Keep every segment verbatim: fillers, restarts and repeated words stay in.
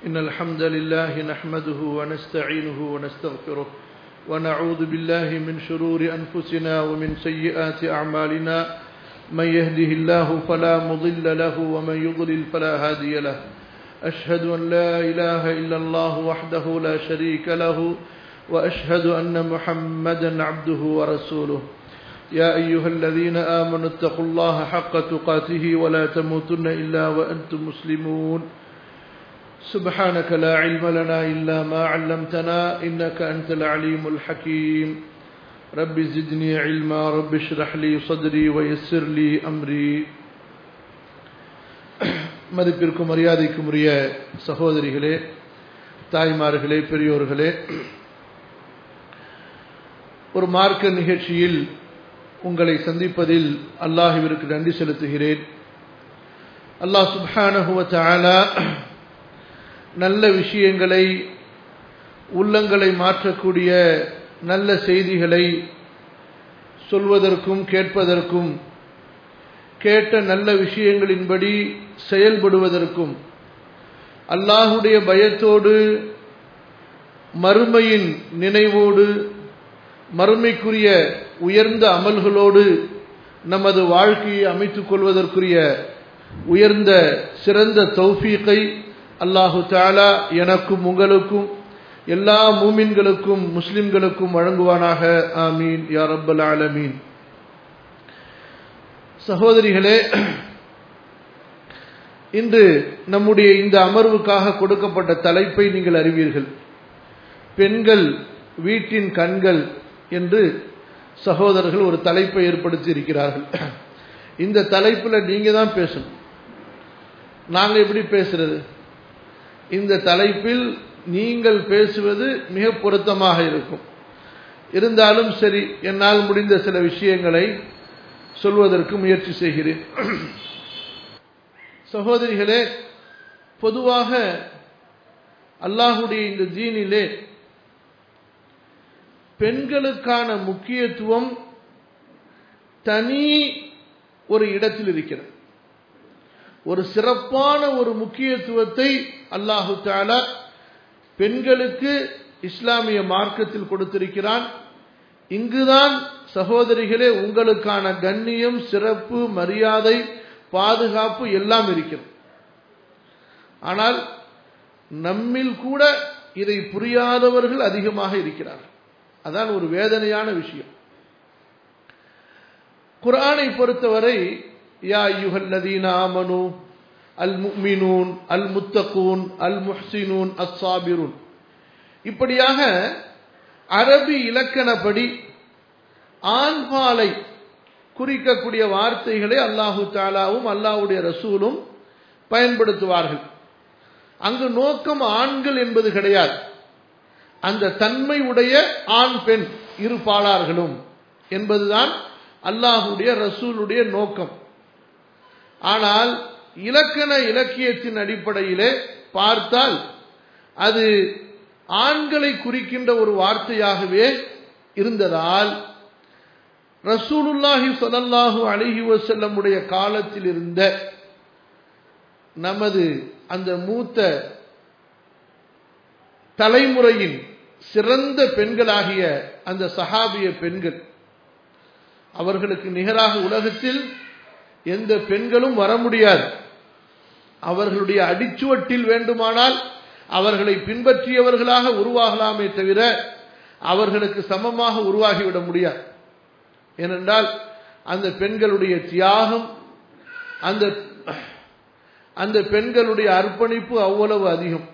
إن الحمد لله نحمده ونستعينه ونستغفره ونعوذ بالله من شرور أنفسنا ومن سيئات أعمالنا من يهده الله فلا مضل له ومن يضلل فلا هادي له أشهد أن لا إله إلا الله وحده لا شريك له وأشهد أن محمدا عبده ورسوله يا أيها الذين آمنوا اتقوا الله حق تقاته ولا تموتن إلا وأنتم مسلمون سبحانك لا علم لنا إلا ما علمتنا إنك أنت العليم الحكيم رب زدني علما رب اشرح لي صدري ويسر لي أمري மதிப்பிற்கும் மரியாதைக்கும் உரிய சகோதரிகளே, தாய்மார்களே, பெரியோர்களே, ஒரு மார்க்க நிகழ்ச்சியில் உங்களை சந்திப்பதில் அல்லாஹ்விற்கு நன்றி செலுத்துகிறேன். அல்லாஹ் சுப்ஹானஹு வ தஆலா நல்ல விஷயங்களை, உள்ளங்களை மாற்றக்கூடிய நல்ல செய்திகளை சொல்வதற்கும் கேட்பதற்கும், கேட்ட நல்ல விஷயங்களின்படி செயல்படுவதற்கும், அல்லாஹுடைய பயத்தோடு மறுமையின் நினைவோடு மறுமைக்குரிய உயர்ந்த அமல்களோடு நமது வாழ்க்கையை அமைத்துக் கொள்வதற்குரிய உயர்ந்த சிறந்த தௌஃபீகை அல்லாஹு தஆலா எனக்கும் உங்களுக்கும் எல்லா மூமின்களுக்கும் முஸ்லிம்களுக்கும் வழங்குவானாக. ஆமீன் யா ரப்பல் ஆலமீன். சகோதரிகளே, இன்று நம்முடைய இந்த அமர்வுக்காக கொடுக்கப்பட்ட தலைப்பை நீங்கள் அறிவீர்கள். பெண்கள் வீட்டின் கண்கள் என்று சகோதரர்கள் ஒரு தலைப்பை ஏற்படுத்தி இருக்கிறார்கள். இந்த தலைப்பில் நீங்க தான் பேசணும், நாங்க எப்படி பேசுறது? இந்த தலைப்பில் நீங்கள் பேசுவது மிக பொருத்தமாக இருக்கும். இருந்தாலும் சரி, என்னால் முடிந்த சில விஷயங்களை சொல்வதற்கு முயற்சி செய்கிறேன். சகோதரிகளே, பொதுவாக அல்லாஹுடைய இந்த தீனிலே பெண்களுக்கான முக்கியத்துவம் தனி ஒரு இடத்தில் இருக்கிறது. ஒரு சிறப்பான ஒரு முக்கியத்துவத்தை அல்லாஹு தஆலா பெண்களுக்கு இஸ்லாமிய மார்க்கத்தில் கொடுத்திருக்கிறான். இங்குதான் சகோதரிகளே உங்களுக்கான கண்ணியம், சிறப்பு, மரியாதை, பாதுகாப்பு எல்லாம் இருக்கிறது. ஆனால் நம்மில் கூட இதை புரியாதவர்கள் அதிகமாக இருக்கிறார்கள். அதான் ஒரு வேதனையான விஷயம். குர்ஆனை பொறுத்தவரை யா அய்யுஹல்லதீன ஆமனூ அல் முஃமினூன் அல் முத்தகூன் அல் முஹ்சினூன் அஸ்ஸாபிரூன், இப்படியாக அரபி இலக்கணப்படி ஆண்பாலை குறிக்கக்கூடிய வார்த்தைகளை அல்லாஹு தஆலாவும் அல்லாஹ்வுடைய ரசூலும் பயன்படுத்துவார்கள். அங்கு நோக்கம் ஆண்கள் என்பது கிடையாது, அந்த தன்மை உடைய ஆண் பெண் இரு பாலார்களும் என்பதுதான் அல்லாஹ்வுடைய ரசூலுடைய நோக்கம். ஆனால் இலக்கண இலக்கியத்தின் அடிப்படையிலே பார்த்தால் அது ஆண்களை குறிக்கின்ற ஒரு வார்த்தையாகவே இருந்ததால் ரசூலுல்லாஹி ஸல்லல்லாஹு அலைஹி வஸல்லம் உடைய காலத்தில் இருந்த நமது அந்த மூத்த தலைமுறையின் சிறந்த பெண்களாகிய அந்த சஹாபிய பெண்கள், அவர்களுக்கு நிகராக உலகத்தில் எந்த பெண்களும் வர முடியாது. அவர்களுடைய அடிச்சுவட்டில் வேண்டுமானால் அவர்களை பின்பற்றியவர்களாக உருவாகலாமே தவிர அவர்களுக்கு சமமாக உருவாகிவிட முடியாது. ஏனென்றால் அந்த பெண்களுடைய தியாகம், அந்த அந்த பெண்களுடைய அர்ப்பணிப்பு அவ்வளவு அதிகம்.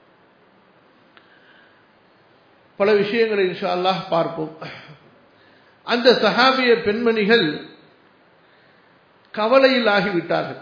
பல விஷயங்களை இன்ஷா அல்லாஹ் பார்ப்போம். அந்த சஹாபிய பெண்மணிகள் கவலையில் ஆகிவிட்டார்கள்.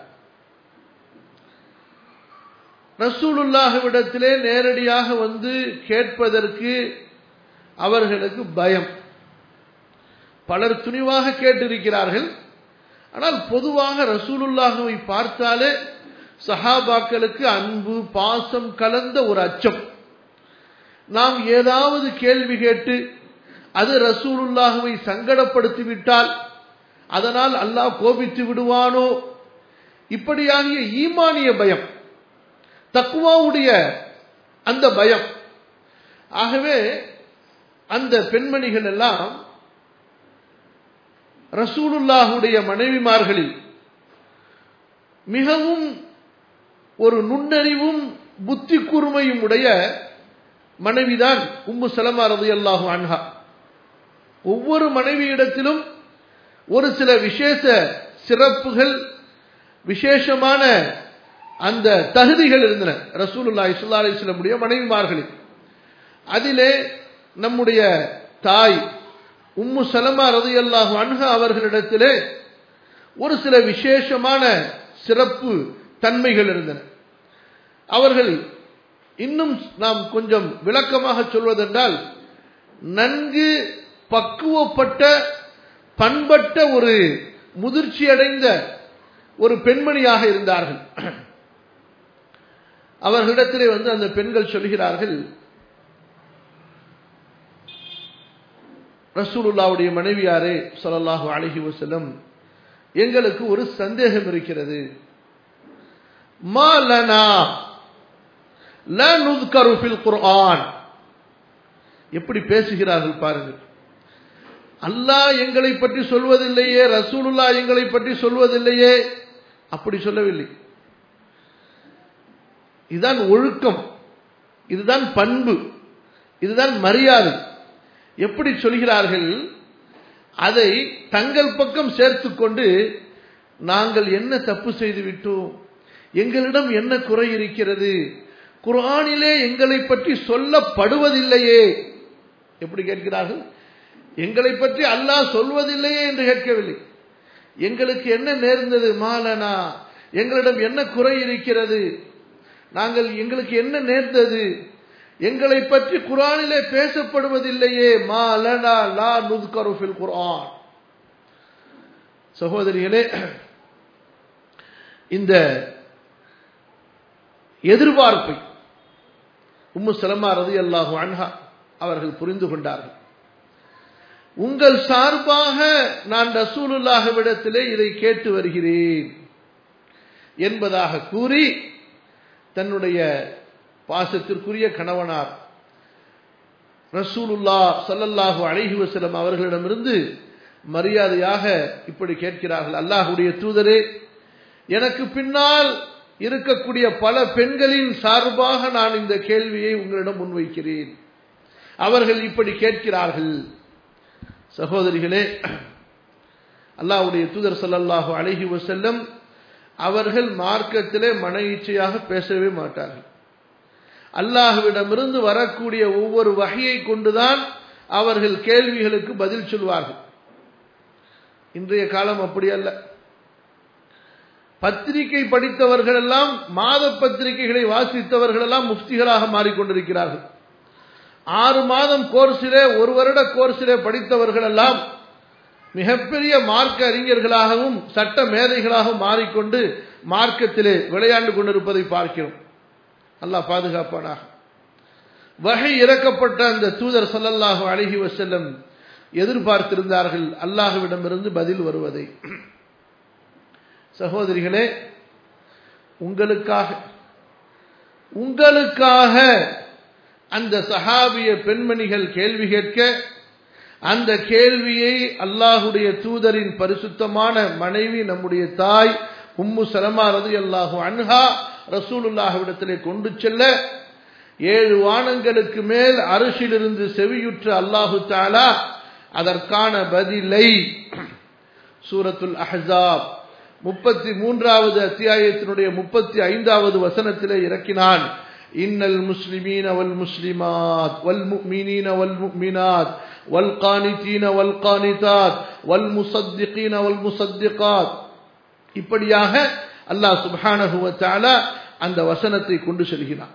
ரசூலுல்லாஹ்விடத்திலே நேரடியாக வந்து கேட்பதற்கு அவர்களுக்கு பயம். பலர் துணிவாக கேட்டிருக்கிறார்கள். ஆனால் பொதுவாக ரசூலுல்லாஹ்வை பார்த்தாலே சஹாபாக்களுக்கு அன்பு, பாசம் கலந்த ஒரு அச்சம். நாம் ஏதாவது கேள்வி கேட்டு அது ரசூலுல்லாஹ்வை சங்கடப்படுத்திவிட்டால் அதனால் அல்லாஹ் கோபித்து விடுவானோ, இப்படியாகிய ஈமானிய பயம், தக்வாவுடைய அந்த பயம். ஆகவே அந்த பெண்மணிகள் எல்லாம் ரசூலுல்லாஹுடைய மனைவிமார்களில் மிகவும் ஒரு நுண்ணறிவும் புத்தி கூர்மையும் உடைய மனைவிதான் உம்மு சலமா ரலியல்லாஹு அன்ஹா. ஒவ்வொரு மனைவியிடத்திலும் ஒரு சில விசேஷ சிறப்புகள், விசேஷமான அந்த தகுதிகள் இருந்தன ரசூலுல்லாஹி ஸல்லல்லாஹு அலைஹி வஸல்லம் உடைய மனைவிமார்களில். அதிலே நம்முடைய தாய் உம்மு சலமா ரலியல்லாஹு அன்ஹா அவர்களிடத்திலே ஒரு சில விசேஷமான சிறப்பு தன்மைகள் இருந்தன. அவர்கள் இன்னும் நாம் கொஞ்சம் விளக்கமாக சொல்வதென்றால் நன்கு பக்குவப்பட்ட பண்பட்ட ஒரு முதிர்ச்சி அடைந்த ஒரு பெண்மணியாக இருந்தார்கள். அவர்களிடத்திலே வந்து அந்த பெண்கள் சொல்கிறார்கள், ரசூலுல்லாஹ்வுடைய மனைவியாரே ஸல்லல்லாஹு அலைஹி வஸல்லம், எங்களுக்கு ஒரு சந்தேகம் இருக்கிறது. மா லனா லா நுஸ்கரு ஃபில் குர்ஆன். எப்படி பேசுகிறார்கள் பாருங்கள். அல்லாஹ் எங்களை பற்றி சொல்வதில்லையே, ரசூலுல்லாஹ் எங்களை பற்றி சொல்வதில்லையே, அப்படி சொல்லவில்லை. இதுதான் ஒழுக்கம், இதுதான் பண்பு, இதுதான் மரியாதை. எப்படி சொல்கிறார்கள்? அதை தங்கள் பக்கம் சேர்த்துக்கொண்டு நாங்கள் என்ன தப்பு செய்து விட்டோம், எங்களிடம் என்ன குறை இருக்கிறது, குர்ஆனிலே எங்களை பற்றி சொல்லப்படுவதில்லையே. எப்படி கேட்கிறார்கள்? எங்களை பற்றி அல்லாஹ் சொல்வதில்லையே என்று கேட்கவில்லை. எங்களுக்கு என்ன நேர்ந்தது, மாலனா, எங்களிடம் என்ன குறை இருக்கிறது, நாங்கள் எங்களுக்கு என்ன நேர்ந்தது, எங்களை பற்றி குர்ஆனிலே பேசப்படுவதில்லையே, மாலனா லா நுஸ்கரு ஃபில் குர்ஆன். சகோதரிகளே, இந்த எதிர்பார்ப்பை உம்மு சலமா ரலியல்லாஹு அன்ஹா அவர்கள் புரிந்து கொண்டார்கள். உங்கள் சார்பாக நான் ரசூலுல்லாஹ்விடத்திலே இதை கேட்டு வருகிறேன் என்பதாக கூறி தன்னுடைய பாசத்திற்குரிய கணவனார் ரசூலுல்லாஹ் ஸல்லல்லாஹு அலைஹி வஸல்லம் அவர்களிடமிருந்து மரியாதையாக இப்படி கேட்கிறார்கள், அல்லாஹ்வுடைய தூதரே, எனக்கு பின்னால் இருக்கக்கூடிய பல பெண்களின் சார்பாக நான் இந்த கேள்வியை உங்களிடம் முன்வைக்கிறேன். அவர்கள் இப்படி கேட்கிறார்கள். சகோதரிகளே, அல்லாஹ்வுடைய தூதர் ஸல்லல்லாஹு அலைஹி வஸல்லம் அவர்கள் மார்க்கத்திலே மன இச்சையாக பேசவே மாட்டார்கள். அல்லாஹ்விடமிருந்து வரக்கூடிய ஒவ்வொரு வஹியை கொண்டுதான் அவர்கள் கேள்விகளுக்கு பதில் சொல்வார்கள். இன்றைய காலம் அப்படி அல்ல. பத்திரிகை படித்தவர்கள் எல்லாம், மாத பத்திரிகைகளை வாசித்தவர்கள் எல்லாம் முஃப்திகளாக மாறிக்கொண்டிருக்கிறார்கள். ஆறு மாதம் கோர்ஸிலே, ஒரு வருட கோர்ஸிலே படித்தவர்கள் எல்லாம் மிகப்பெரிய மார்க்க அறிஞர்களாகவும் சட்ட மேதைகளாகவும் மாறிக்கொண்டு மார்க்கத்திலே விளையாண்டு கொண்டிருப்பதை பார்க்கிறோம். அல்லாஹ் பாதுகாப்பானாக. வஹி இறக்கப்பட்ட அந்த தூதர் ஸல்லல்லாஹு அலைஹி வஸல்லம் எதிர்பார்த்திருந்தார்கள் அல்லாஹ்விடமிருந்து பதில் வருவதை. சகோதரிகளே, உங்களுக்காக உங்களுக்காக அந்த சஹாபிய பெண்மணிகள் கேள்வி கேட்க, அந்த கேள்வியை அல்லாஹ்வுடைய தூதரின் பரிசுத்தமான மனைவி நம்முடைய தாய் உம்மு சலமா ரலியல்லாஹு அன்ஹா ரசூலுல்லாஹ்விடத்திலே கொண்டு செல்ல, ஏழு வானங்களுக்கு மேல் அரிசிலிருந்து செவியுற்ற அல்லாஹு தஆலா அதற்கான பதிலை சூரத்துல் அஹ்ஸாப் முப்பத்தி மூன்றாவது அத்தியாயத்தினுடைய முப்பத்தி ஐந்தாவது வசனத்திலே இறக்கினான். இன்னல் முஸ்லிமீன வல் முஸ்லிமாத் வல் முஃமினீன வல் முஃமினாத் வல் கானிதீன வல் கானிதாத் வல் முஸத்திகீன வல் முஸத்திகாத். இப்படியாக அல்லாஹ் சுப்ஹானஹு வ தஆலா அந்த வசனத்தை கொண்டு செல்கிறான்.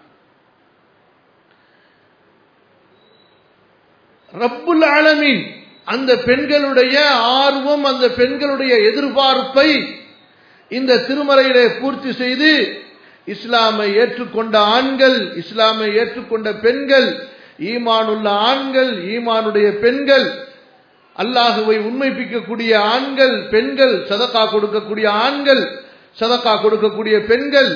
ரப்புல் ஆலமீன் அந்த பெண்களுடைய ஆர்வம், அந்த பெண்களுடைய எதிர்பார்ப்பை இந்த திருமறையிலே பூர்த்தி செய்து இஸ்லாமை ஏற்றுக்கொண்ட ஆண்கள், இஸ்லாமை ஏற்றுக்கொண்ட பெண்கள், ஈமானுள்ள ஆண்கள், ஈமானுடைய பெண்கள், அல்லாஹுவை உண்மைப்பிக்கக்கூடிய ஆண்கள், பெண்கள், சதகா கொடுக்கக்கூடிய ஆண்கள், சதகா கொடுக்கக்கூடிய பெண்கள்,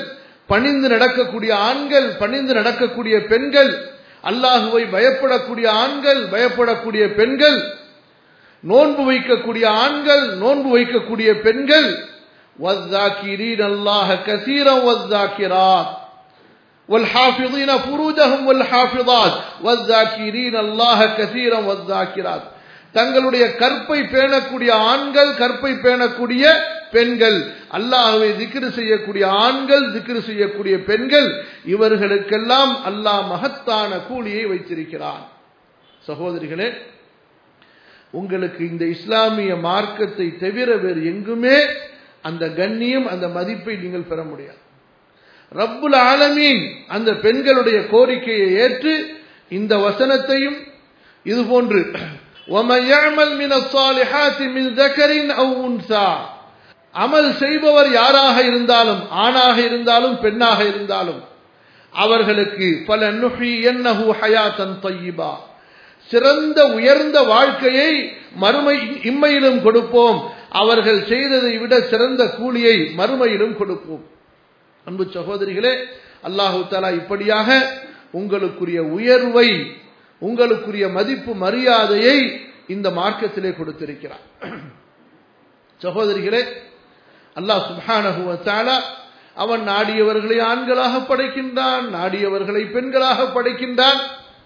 பணிந்து நடக்கக்கூடிய ஆண்கள், பணிந்து நடக்கக்கூடிய பெண்கள், அல்லாஹுவை பயப்படக்கூடிய ஆண்கள், பயப்படக்கூடிய பெண்கள், நோன்பு வைக்கக்கூடிய ஆண்கள், நோன்பு வைக்கக்கூடிய பெண்கள், வஸ்ஸாகிரீன அல்லாஹ கஸீரன் வஸ்ஸாகிராத் வல்ஹாஃபிதீன ஃபுரூஜஹும் வல்ஹாஃபிதாத் வஸ்ஸாகிரீன அல்லாஹ கஸீரன் வஸ்ஸாகிராத். தங்களுடைய கற்பை பேணக்கூடிய ஆண்கள், கற்பை பேணக்கூடிய பெண்கள், அல்லாஹ்வை zikr செய்யக்கூடிய ஆண்கள், zikr செய்யக்கூடிய பெண்கள், இவர்களுக்கெல்லாம் அல்லாஹ் மகத்தான கூலியை வைத்திருக்கிறான். சகோதரிகளே, உங்களுக்கு இந்த இஸ்லாமிய மார்க்கத்தை தவிர வேறு எங்குமே அந்த கண்ணியம், அந்த மதிப்பை நீங்கள் பெற முடியாது. ரப்புல் ஆலமீன் அந்த பெண்களுடைய கோரிக்கையை ஏற்று இந்த வசனத்தையும் இதுபோன்று وَمَنْ يَعْمَلْ مِنَ الصَّالِحَاتِ مِنْ ذَكَرٍ أَوْ أُنْثَى, அமல் செய்பவர் யாராக இருந்தாலும், ஆணாக இருந்தாலும் பெண்ணாக இருந்தாலும், அவர்களுக்கு فَلَنُحْيِيَنَّهُ حَيَاةً طَيِّبَةً, சிறந்த உயர்ந்த வாழ்க்கையை மறுமை இம்மையிலும் கொடுப்போம், அவர்கள் செய்ததை விட சிறந்த கூலியை மறுமையிலும் கொடுப்போம். அன்பு சகோதரிகளே, அல்லாஹு தஆலா இப்படியாக உங்களுக்குரிய உயர்வை, உங்களுக்குரிய மதிப்பு மரியாதையை இந்த மார்க்கத்திலே கொடுத்திருக்கிறார். சகோதரிகளே, அல்லாஹ் சுப்ஹானஹு வ தஆலா அவன் நாடியவர்களை ஆண்களாக படைக்கின்றான், நாடியவர்களை பெண்களாக படைக்கின்றான்.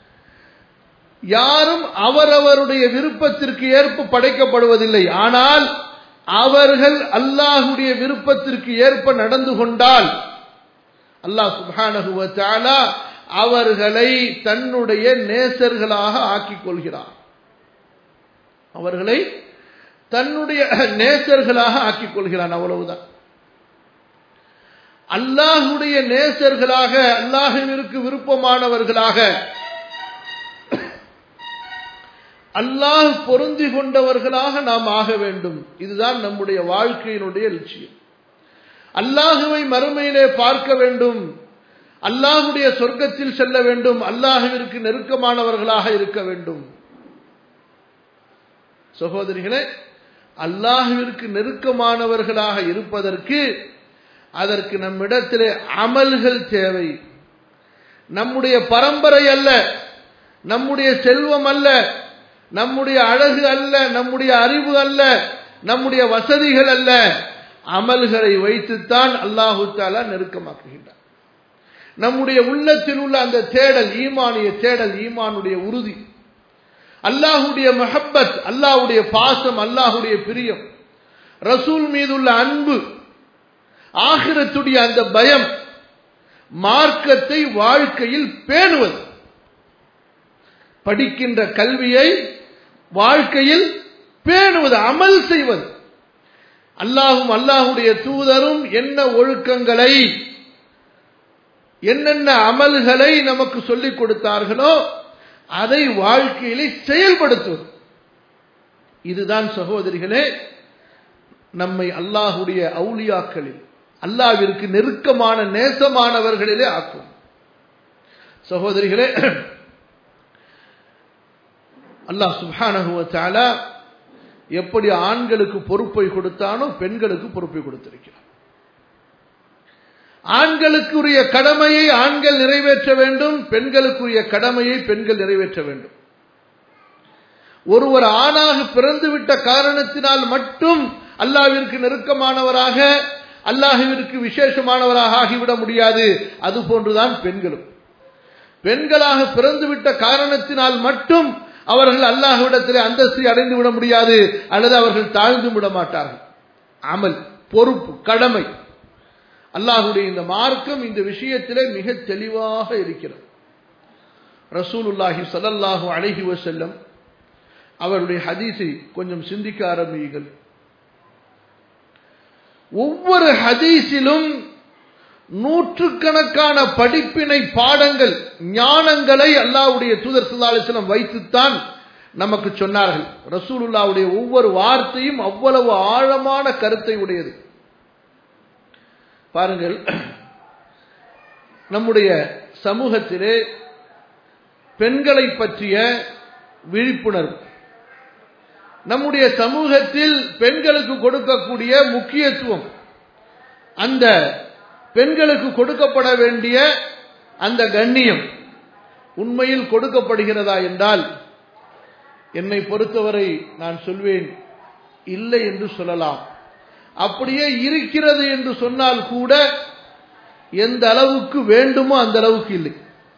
யாரும் அவரவருடைய விருப்பத்திற்கு ஏற்ப படைக்கப்படுவதில்லை. ஆனால் அவர்கள் அல்லாஹ்வுடைய விருப்பத்திற்கு ஏற்ப நடந்து கொண்டால் அல்லாஹ் சுப்ஹானஹு வ தஆலா அவர்களை தன்னுடைய நேசர்களாக ஆக்கிக் கொள்கிறார். அவர்களை தன்னுடைய நேசர்களாக ஆக்கிக் கொள்கிறான். அவ்வளவுதான். அல்லாஹ்வுடைய நேசர்களாக, அல்லாஹ்விற்கு விருப்பமானவர்களாக, அல்லாஹ் பொருந்தி கொண்டவர்களாக நாம் ஆக வேண்டும். இதுதான் நம்முடைய வாழ்க்கையினுடைய லட்சியம். அல்லாஹுவை மறுமையிலே பார்க்க வேண்டும், அல்லாஹுடைய சொர்க்கத்தில் செல்ல வேண்டும், அல்லாஹுவிற்கு நெருக்கமானவர்களாக இருக்க வேண்டும். சகோதரிகளே, அல்லாஹுவிற்கு நெருக்கமானவர்களாக இருப்பதற்கு அதற்கு நம்மிடத்திலே அமல்கள் தேவை. நம்முடைய பரம்பரை அல்ல, நம்முடைய செல்வம் அல்ல, நம்முடைய அழகு அல்ல, நம்முடைய அறிவு அல்ல, நம்முடைய வசதிகள் அல்ல, அமல்களை வைத்துத்தான் அல்லாஹு தஆலா நெருக்கமாக்குகின்றார். நம்முடைய உள்ளத்தில் உள்ள அந்த தேடல், ஈமானிய தேடல், ஈமானுடைய உறுதி, அல்லாஹுடைய மஹப்பத், அல்லாஹுடைய பாசம், அல்லாஹுடைய பிரியம், ரசூல் மீதுள்ள அன்பு, ஆகிரத்துடைய அந்த பயம், மார்க்கத்தை வாழ்க்கையில் பேணுவது, படிக்கின்ற கல்வியை வாழ்க்கையில் பேணுவது, அமல் செய்வது. அல்லாஹும் அல்லாஹுடைய தூதரும் என்ன ஒழுக்கங்களை, என்னென்ன அமல்களை நமக்கு சொல்லிக் கொடுத்தார்களோ அதை வாழ்க்கையிலே செயல்படுத்துவது. இதுதான் சகோதரிகளே நம்மை அல்லாஹுடைய அவுலியாக்களில், அல்லாஹ்விற்கு நெருக்கமான நேசமானவர்களிலே ஆக்கும். சகோதரிகளே, அல்லாஹ் சுப்ஹானஹு வ தஆலா எப்படி ஆண்களுக்கு பொறுப்பை கொடுத்தானோ பெண்களுக்கு பொறுப்பை கொடுத்திருக்கிறார். ஆண்களுக்குரிய கடமையை ஆண்கள் நிறைவேற்ற வேண்டும், பெண்களுக்குரிய கடமையை பெண்கள் நிறைவேற்ற வேண்டும். ஒருவர் ஆணாக பிறந்துவிட்ட காரணத்தினால் மட்டும் அல்லாஹ்விற்கு நெருக்கமானவராக, அல்லாஹ்விற்கு விசேஷமானவராக ஆகிவிட முடியாது. அதுபோன்றுதான் பெண்களும். பெண்களாக பிறந்துவிட்ட காரணத்தினால் மட்டும் அவர்கள் அல்லாஹ்விடத்திலே அந்தஸ்தை அடைந்து விட முடியாது, அல்லது அவர்கள் தாழ்ந்து விட மாட்டார்கள். அமல், பொறுப்பு, கடமை. அல்லாஹ்வுடைய இந்த மார்க்கம் இந்த விஷயத்திலே மிக தெளிவாக இருக்கிறது. ரசூலுல்லாஹி ஸல்லல்லாஹு அலைஹி வஸல்லம் அவருடைய ஹதீஸை கொஞ்சம் சிந்திக்க ஆரம்பியுங்கள். ஒவ்வொரு ஹதீஸிலும் நூற்றுக்கணக்கான படிப்பினை பாடங்கள், ஞானங்களை அல்லாஹ்வுடைய தூதர் ஸல்லல்லாஹு அலைஹி வஸல்லம் வைத்துத்தான் நமக்கு சொன்னார்கள். ரசூலுல்லாஹ்வுடைய ஒவ்வொரு வார்த்தையும் அவ்வளவு ஆழமான கருத்தை உடையது. பாருங்கள், நம்முடைய சமூகத்திலே பெண்களை பற்றிய விழிப்புணர்வு, நம்முடைய சமூகத்தில் பெண்களுக்கு கொடுக்கக்கூடிய முக்கியத்துவம், அந்த பெண்களுக்கு கொடுக்கப்பட வேண்டிய அந்த கண்ணியம் உண்மையில் கொடுக்கப்படுகிறதா என்றால் என்னை பொறுத்தவரை நான் சொல்வேன் இல்லை என்று சொல்லலாம். அப்படியே இருக்கிறது என்று சொன்னால் கூட எந்த அளவுக்கு வேண்டுமோ அந்த அளவுக்கு இல்லை.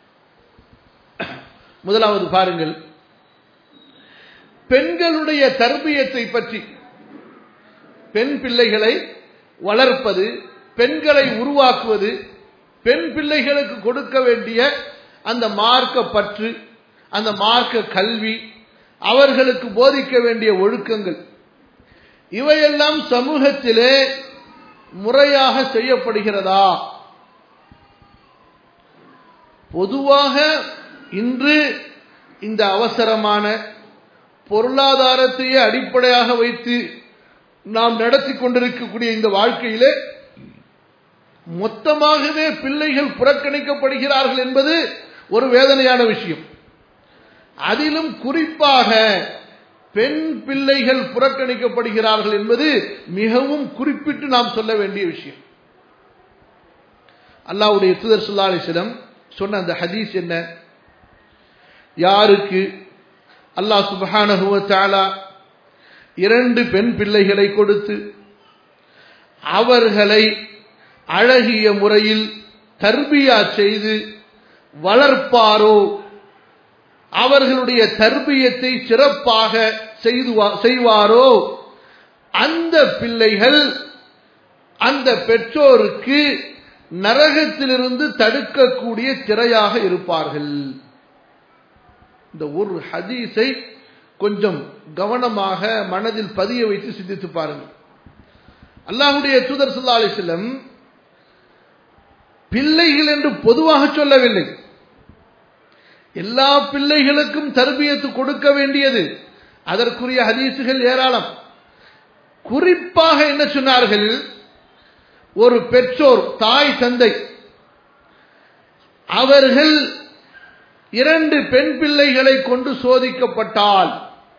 முதலாவது பாருங்கள், பெண்களுடைய தர்பியத்தை பற்றி, பெண் பிள்ளைகளை வளர்ப்பது, பெண்களை உருவாக்குவது, பெண் பிள்ளைகளுக்கு கொடுக்க வேண்டிய அந்த மார்க்க பற்று, அந்த மார்க்க கல்வி, அவர்களுக்கு போதிக்க வேண்டிய ஒழுக்கங்கள், இவையெல்லாம் சமூகத்திலே முறையாக செய்யப்படுகிறதா? பொதுவாக இன்று இந்த அவசரமான பொருளாதாரத்தையே அடிப்படையாக வைத்து நாம் நடத்தி கொண்டிருக்கக்கூடிய இந்த வாழ்க்கையிலே மொத்தமாகவே பிள்ளைகள் புறக்கணிக்கப்படுகிறார்கள் என்பது ஒரு வேதனையான விஷயம். அதிலும் குறிப்பாக பெண் பிள்ளைகள் புறக்கணிக்கப்படுகிறார்கள் என்பது மிகவும் குறிப்பிட்டு நாம் சொல்ல வேண்டிய விஷயம். அல்லாஹ்வுடைய தூதர் ஸல்லல்லாஹு அலைஹி வஸல்லம் சொன்ன அந்த ஹதீஸ் என்ன? யாருக்கு அல்லாஹ் சுப்ஹானஹு வ தஆலா இரண்டு பெண் பிள்ளைகளை கொடுத்து அவர்களை அழகிய முறையில் தர்பியா செய்து வளர்ப்பாரோ, அவர்களுடைய தர்பியத்தை சிறப்பாக செய்வாரோ, அந்த பிள்ளைகள் அந்த பெற்றோருக்கு நரகத்திலிருந்து தடுக்கக்கூடிய திரையாக இருப்பார்கள். இந்த ஒரு ஹதீஸை கொஞ்சம் கவனமாக மனதில் பதிய வைத்து சிந்தித்து பாருங்கள். அல்லாஹ்வுடைய தூதர் ஸல்லல்லாஹு அலைஹி வஸல்லம் பிள்ளைகள் என்று பொதுவாக சொல்லவில்லை. எல்லா பிள்ளைகளுக்கும் தர்பியத்து கொடுக்க வேண்டியது, அதற்குரிய ஹதீசுகள் ஏராளம். குறிப்பாக என்ன சொன்னார்கள்? ஒரு பெற்றோர், தாய் தந்தை, அவர்கள் இரண்டு பெண் பிள்ளைகளை கொண்டு சோதிக்கப்பட்டால்,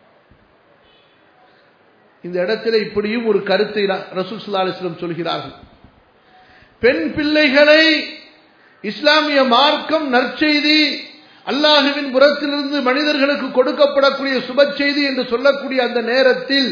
இந்த இடத்தில் இப்படியும் ஒரு கருத்தை ரசூல் ஸல்லல்லாஹு அலைஹி வஸல்லம் சொல்கிறார்கள். பெண் பிள்ளைகளை இஸ்லாமிய மார்க்கம் நற்செய்தி, அல்லாஹுவின் புறத்திலிருந்து மனிதர்களுக்கு கொடுக்கப்படக்கூடிய சுப செய்தி என்று சொல்லக்கூடிய அந்த நேரத்தில்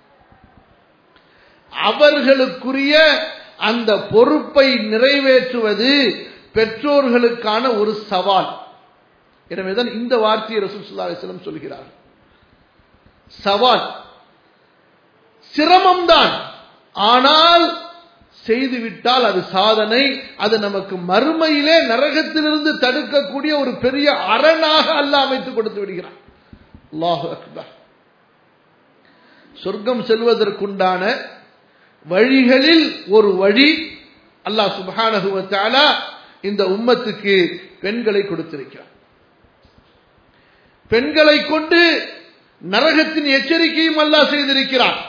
அவர்களுக்குரிய அந்த பொறுப்பை நிறைவேற்றுவது பெற்றோர்களுக்கான ஒரு சவால். எனவேதான் இந்த வார்த்தையை ரசூல் ஸல்லல்லாஹு அலைஹி வஸல்லம் சொல்கிறார். சவால், சிரமம்தான், ஆனால் செய்துவிட்டால் அது சாதனை. அது நமக்கு மறுமையிலே நரகத்திலிருந்து தடுக்கக்கூடிய ஒரு பெரிய அரணாக அல்லாஹ் அமைத்து கொடுத்து விடுகிறான். அல்லாஹு அக்பர். சொர்க்கம் செல்வதற்குண்டான வழிகளில் ஒரு வழி அல்லாஹ் சுப்ஹானஹு வ தஆலா இந்த உம்மத்துக்கு பெண்களை கொடுத்திருக்கிறார். பெண்களை கொண்டு நரகத்தின் எச்சரிக்கையும் அல்லாஹ் செய்திருக்கிறார்.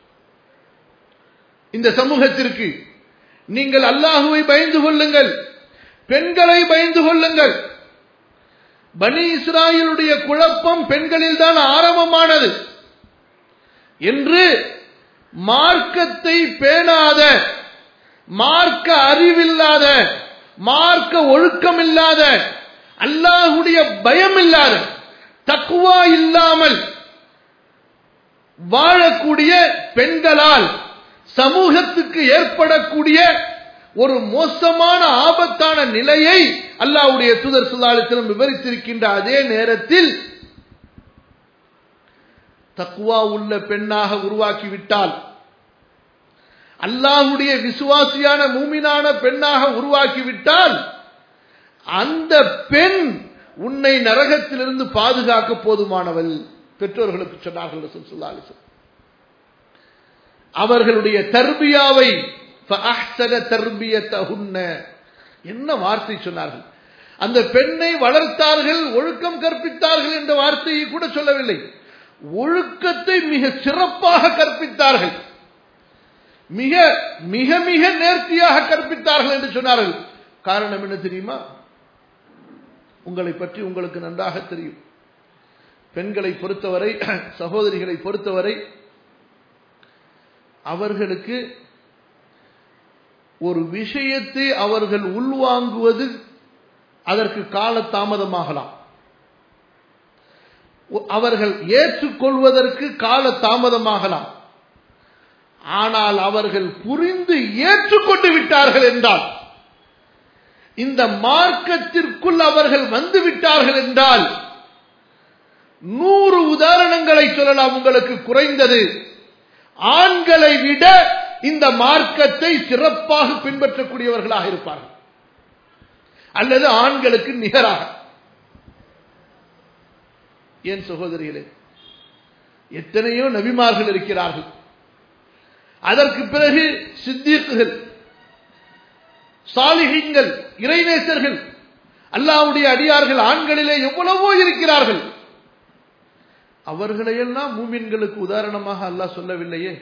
இந்த சமூகத்திற்கு நீங்கள் அல்லாஹுவை பயந்து கொள்ளுங்கள், பெண்களை பயந்து கொள்ளுங்கள். பனி இஸ்ராயேலுடைய குழப்பம் பெண்களில் தான் ஆரம்பமானது என்று மார்க்கத்தை பேணாத, மார்க்க அறிவில்லாத, மார்க்க ஒழுக்கம் இல்லாத, அல்லாஹுடைய பயம் இல்லாத, தக்வா இல்லாமல் வாழக்கூடிய பெண்களால் சமூகத்துக்கு ஏற்படக்கூடிய ஒரு மோசமான ஆபத்தான நிலையை அல்லாஹ்வுடைய தூதர் ஸல்லல்லாஹு அலைஹி வஸல்லம் விவரித்திருக்கின்ற அதே நேரத்தில் தக்வா உள்ள பெண்ணாக உருவாக்கிவிட்டால், அல்லாஹ்வுடைய விசுவாசியான மூமினான பெண்ணாக உருவாக்கிவிட்டால், அந்த பெண் உன்னை நரகத்திலிருந்து பாதுகாக்க போதுமானவள். பெற்றோர்களுக்கு சொன்னார்கள் ரசூல் ஸல்லல்லாஹு அலைஹி வஸல்லம். அவர்களுடைய தர்பியாவை ஃபஅஹ்ஸன தர்பியத்தஹுன்ன, என்ன வார்த்தை சொன்னார்கள்! அந்த பெண்ணை வளர்த்தார்கள், ஒழுக்கம் கற்பித்தார்கள் என்ற வார்த்தையை கூட சொல்லவில்லை. ஒழுக்கத்தை மிக சிறப்பாக கற்பித்தார்கள், மிக மிக மிக நேர்த்தியாக கற்பித்தார்கள் என்று சொன்னார்கள். காரணம் என்ன தெரியுமா? உங்களை பற்றி உங்களுக்கு நன்றாக தெரியும். பெண்களை பொறுத்தவரை, சகோதரிகளை பொறுத்தவரை, அவர்களுக்கு ஒரு விஷயத்தை அவர்கள் உள்வாங்குவது அதற்கு கால தாமதமாகலாம், அவர்கள் ஏற்றுக்கொள்வதற்கு கால தாமதமாகலாம். ஆனால் அவர்கள் புரிந்து ஏற்றுக்கொண்டு விட்டார்கள் என்றால், இந்த மார்க்கத்திற்குள் அவர்கள் வந்து விட்டார்கள் என்றால், நூறு உதாரணங்களை சொல்லலாம் உங்களுக்கு. குறைந்தது ஆண்களை விட இந்த மார்க்கத்தை சிறப்பாக பின்பற்றக்கூடியவர்களாக இருப்பார்கள், அல்லது ஆண்களுக்கு நிகராக. ஏன் சகோதரிகளே, எத்தனையோ நபிமார்கள் இருக்கிறார்கள், அதற்கு பிறகு சித்தீக்குகள், சாலிஹீன்கள், இறைநேசர்கள், அல்லாஹ்வுடைய அடியார்கள் ஆண்களிலே எவ்வளவோ இருக்கிறார்கள். அவர்களையெல்லாம் மூமின்களுக்கு உதாரணமாக அல்லாஹ் சொல்லவில்லையே.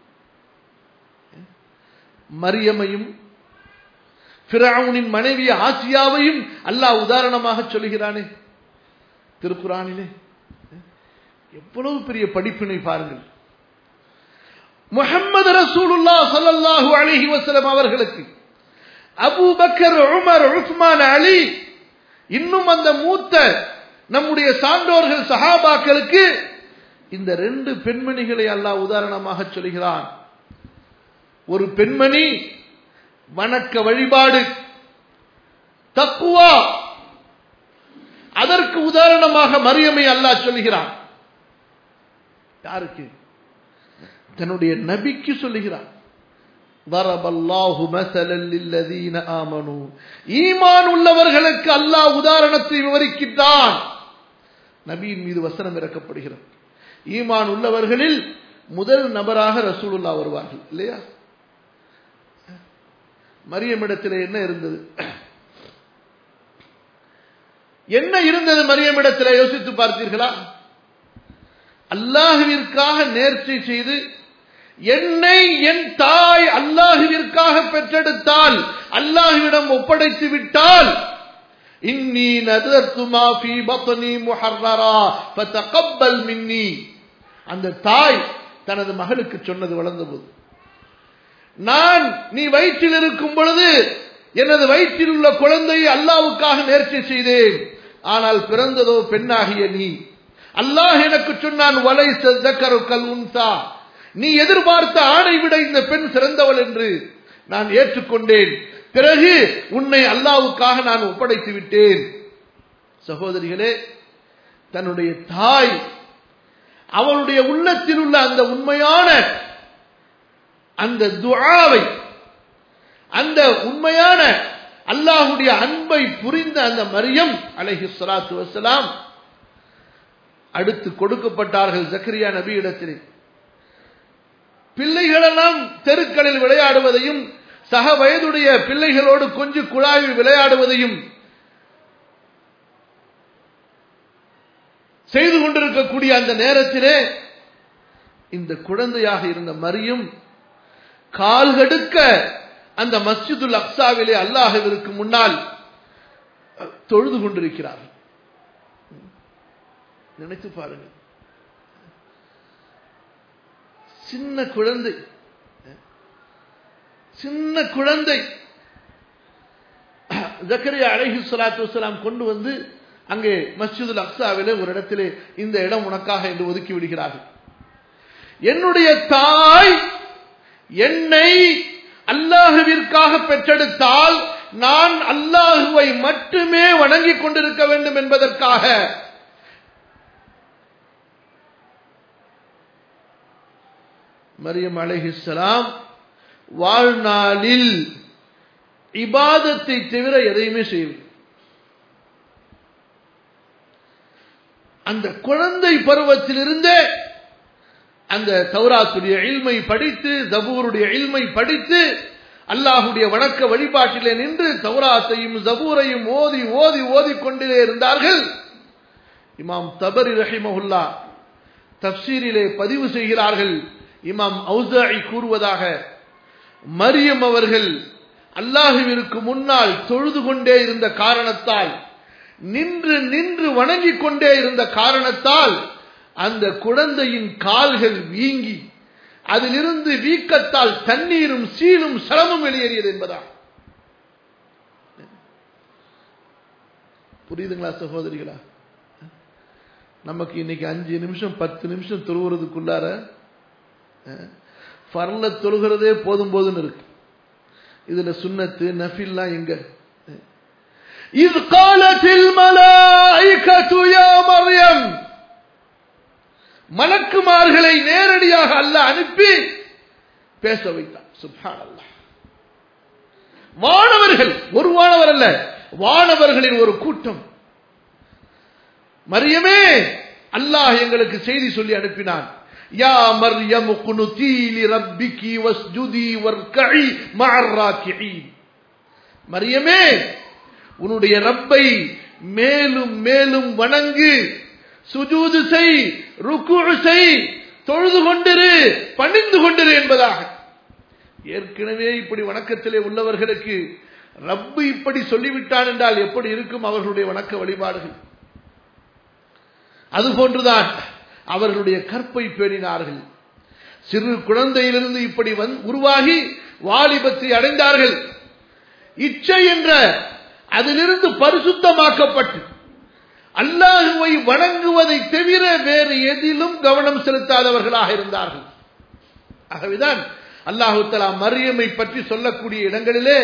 மரியமையும் ஃபிரௌனின் மனைவி ஆசியாவையும் அல்லாஹ் உதாரணமாக சொல்கிறானே திருக்குர்ஆனிலே. எவ்வளவு பெரிய படிப்பினை பாருங்கள். முஹம்மது ரசூலுல்லாஹ் ஸல்லல்லாஹு அலைஹி வஸல்லம் அவர்களுக்கு அபூபக்கர், உமர், உஸ்மான், அலி, இன்னும் அந்த மூத்த நம்முடைய சான்றோர்கள் சஹாபாக்களுக்கு இந்த ரெண்டு பெண்மணிகளை அல்லாஹ் உதாரணமாக சொல்கிறான். ஒரு பெண்மணி வணக்க வழிபாடு, தக்வா, அதற்கு உதாரணமாக மரியமை அல்லாஹ் சொல்கிறான். யாருக்கு? தன்னுடைய நபிக்கு சொல்லுகிறான். வரபல்லாஹு மஸலல் லில்லதீன ஆமனூ, ஈமான் உள்ளவர்களுக்கு அல்லாஹ் உதாரணத்தை விவரிக்கிறான். நபியின் மீது வசனம் இறக்கப்படுகிறது. ஈமான் உள்ளவர்களில் முதல் நபராக ரசூலுல்லாஹ் வருவார்கள் இல்லையா? மரியமிடத்தில் என்ன இருந்தது? என்ன இருந்தது மரியமிடத்தில்? யோசித்து பார்த்தீர்களா? அல்லாஹ்விற்காக நேர்ச்சை செய்து, என்னை என் தாய் அல்லாஹ்விற்காக பெற்றெடுத்தால், அல்லாஹ்விடம் ஒப்படைத்து விட்டால், இன்னி நதர்து மா ஃபீ பத்னி முஹர்ரரா ஃபதகப்பல் மின்னி, அந்த தாய் தனது மகளுக்கு சொன்னது வளர்ந்தபோது, நான் நீ வயிற்றில் இருக்கும் பொழுது எனது வயிற்றில் உள்ள குழந்தையை அல்லாஹ்வுக்காக நேர்ச்சை செய்தேன், ஆனால் பிறந்ததோ பெண்ணாகிய நீ. அல்லாஹ் எனக்கு சொன்னான், வலைஸ ஸக்கரு கல் உன்ஸா, நீ எதிர்பார்த்த ஆணை விட இந்த பெண் சிறந்தவள் என்று நான் ஏற்றுக்கொண்டேன். பிறகு உன்னை அல்லாஹ்வுக்காக நான் ஒப்படைத்து விட்டேன். சகோதரிகளே, தன்னுடைய தாய் அவளுடைய உள்ளத்தில் உள்ள அந்த உண்மையான அந்த துஆவை, அந்த உண்மையான அல்லாஹ்வுடைய அன்பை புரிந்த அந்த மரியம் அலைஹிஸ்ஸலாத்து வஸ்ஸலாம் அடுத்து கொடுக்கப்பட்டார்கள் ஜக்கரியா நபியிடத்தில். பிள்ளைகளெல்லாம் தெருக்களில் விளையாடுவதையும், சக வயதுடைய பிள்ளைகளோடு கொஞ்சி குழாவி விளையாடுவதையும் செய்து கொண்டிருக்கக்கூடிய அந்த நேரத்திலே இந்த குழந்தையாக இருந்த மரியம் கால்கடுக்க அந்த மஸ்ஜிதுல் அக்ஸாவிலே அல்லாஹ்விற்கு முன்னால் தொழுது கொண்டிருக்கிறார்கள். நினைத்து பாருங்கள், சின்ன குழந்தை, சின்ன குழந்தை ஜக்கரியா அலைஹிஸ்ஸலாத்து வஸ்ஸலாம் கொண்டு வந்து அங்கே மஸ்ஜிதுல் அக்ஸாவிலே ஒரு இடத்திலே இந்த இடம் உனக்காக என்று ஒதுக்கி விடுகிறார்கள். என்னுடைய தாய் என்னை அல்லாஹ்விற்காக பெற்றெடுத்தால் நான் அல்லாஹ்வை மட்டுமே வணங்கிக் கொண்டிருக்க வேண்டும் என்பதற்காக மரியம் அலைஹிஸ்ஸலாம் வாழ்நாளில் இபாதத்தை தவிர எதையுமே செய்யவில்லை. அந்த குழந்தை பருவத்திலிருந்தே அந்த தௌராத்துடைய இல்மை படித்து, ஜபூருடைய இல்மை படித்து, அல்லாஹ்வுடைய வணக்க வழிபாட்டிலே நின்று தௌராத்தையும் ஜபூரையும் ஓதி ஓதி ஓதி கொண்டே இருந்தார்கள். இமாம் தபரி ரஹிமஹுல்லாஹ் தஃப்சீரிலே பதிவு செய்கிறார்கள். இமாம் அவுஸாஇ கூறுவதாக, மரியம் அவர்கள் அல்லாஹ்விற்கு முன்னால் தொழுது கொண்டே இருந்த காரணத்தால், நின்று நின்று வணங்கிக் கொண்டே இருந்த காரணத்தால் அந்த குழந்தையின் கால்கள் வீங்கி அதிலிருந்து வீக்கத்தால் தண்ணீரும் சீலும் சலமும் வெளியேறியது என்பதா? புரியுதுங்களா சகோதரிகளா? நமக்கு இன்னைக்கு அஞ்சு நிமிஷம் பத்து நிமிஷம் தொழுகிறதுக்குள்ளார ஃபர்ல தொழுகிறதே போதும் போதுன்னு இருக்கு. இதுல சுன்னத்து நஃபில்லாம் எங்க? இஸ் காலத்தில் மலாயிகத்து யா மர்யம், மலக்குமார்களை நேரடியாக அல்லாஹ் அனுப்பி பேச வைத்தான். சுப்ஹானல்லாஹ். வானவர்கள், ஒரு வானவர் அல்ல, வானவர்களின் ஒரு கூட்டம், மரியமே அல்லாஹ் எங்களுக்கு செய்தி சொல்லி அனுப்பினான். யா மர்யம் குனுதி லிரப்பிகி வஸ்ஜுதி வர்கஇ மஅர் ராக்கிஈன். மரியமே, உன்னுடைய ரப்பை மேலும் மேலும் வணங்கு, சுஜூது செய், ருக்குஉ செய், தொழுது கொண்டிரு, பணிந்து கொண்டிரு என்பதாக. ஏற்கனவே இப்படி வணக்கத்திலே உள்ளவர்களுக்கு ரப்பு இப்படி சொல்லிவிட்டான் என்றால் எப்படி இருக்கும் அவர்களுடைய வணக்க வழிபாடுகள்? அதுபோன்றுதான் அவர்களுடைய கற்பை பேணினார்கள். சிறு குழந்தையிலிருந்து இப்படி உருவாகி வாலிபத்தை அடைந்தார்கள். இச்சை என்ற அதிலிருந்து பரிசுத்தமாக்கப்பட்டு அல்லாஹுவை வணங்குவதை தவிர வேறு எதிலும் கவனம் செலுத்தாதவர்களாக இருந்தார்கள். ஆகவேதான் அல்லாஹு தஆலா மரியமை பற்றி சொல்லக்கூடிய இடங்களிலே,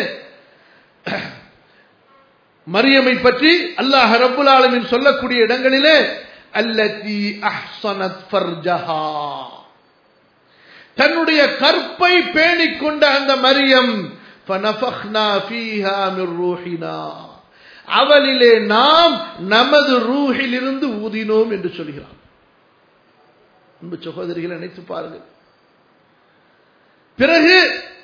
மரியமை பற்றி அல்லாஹ் ரப்புல் ஆலமீன் சொல்லக்கூடிய இடங்களிலே அல்லதி அஹ்ஸனத் ஃபர்ஜஹா, தன்னுடைய கற்பை பேணிக் கொண்ட அந்த மரியம், ஃபனஃபக்னா ஃபீஹா மிர் ரூஹினா, அவளிலே நாம் நமது ரூஹில் இருந்து ஊதினோம் என்று சொல்கிறார். அன்பு சகோதரிகளை நினைத்து பாருங்கள். பிறகு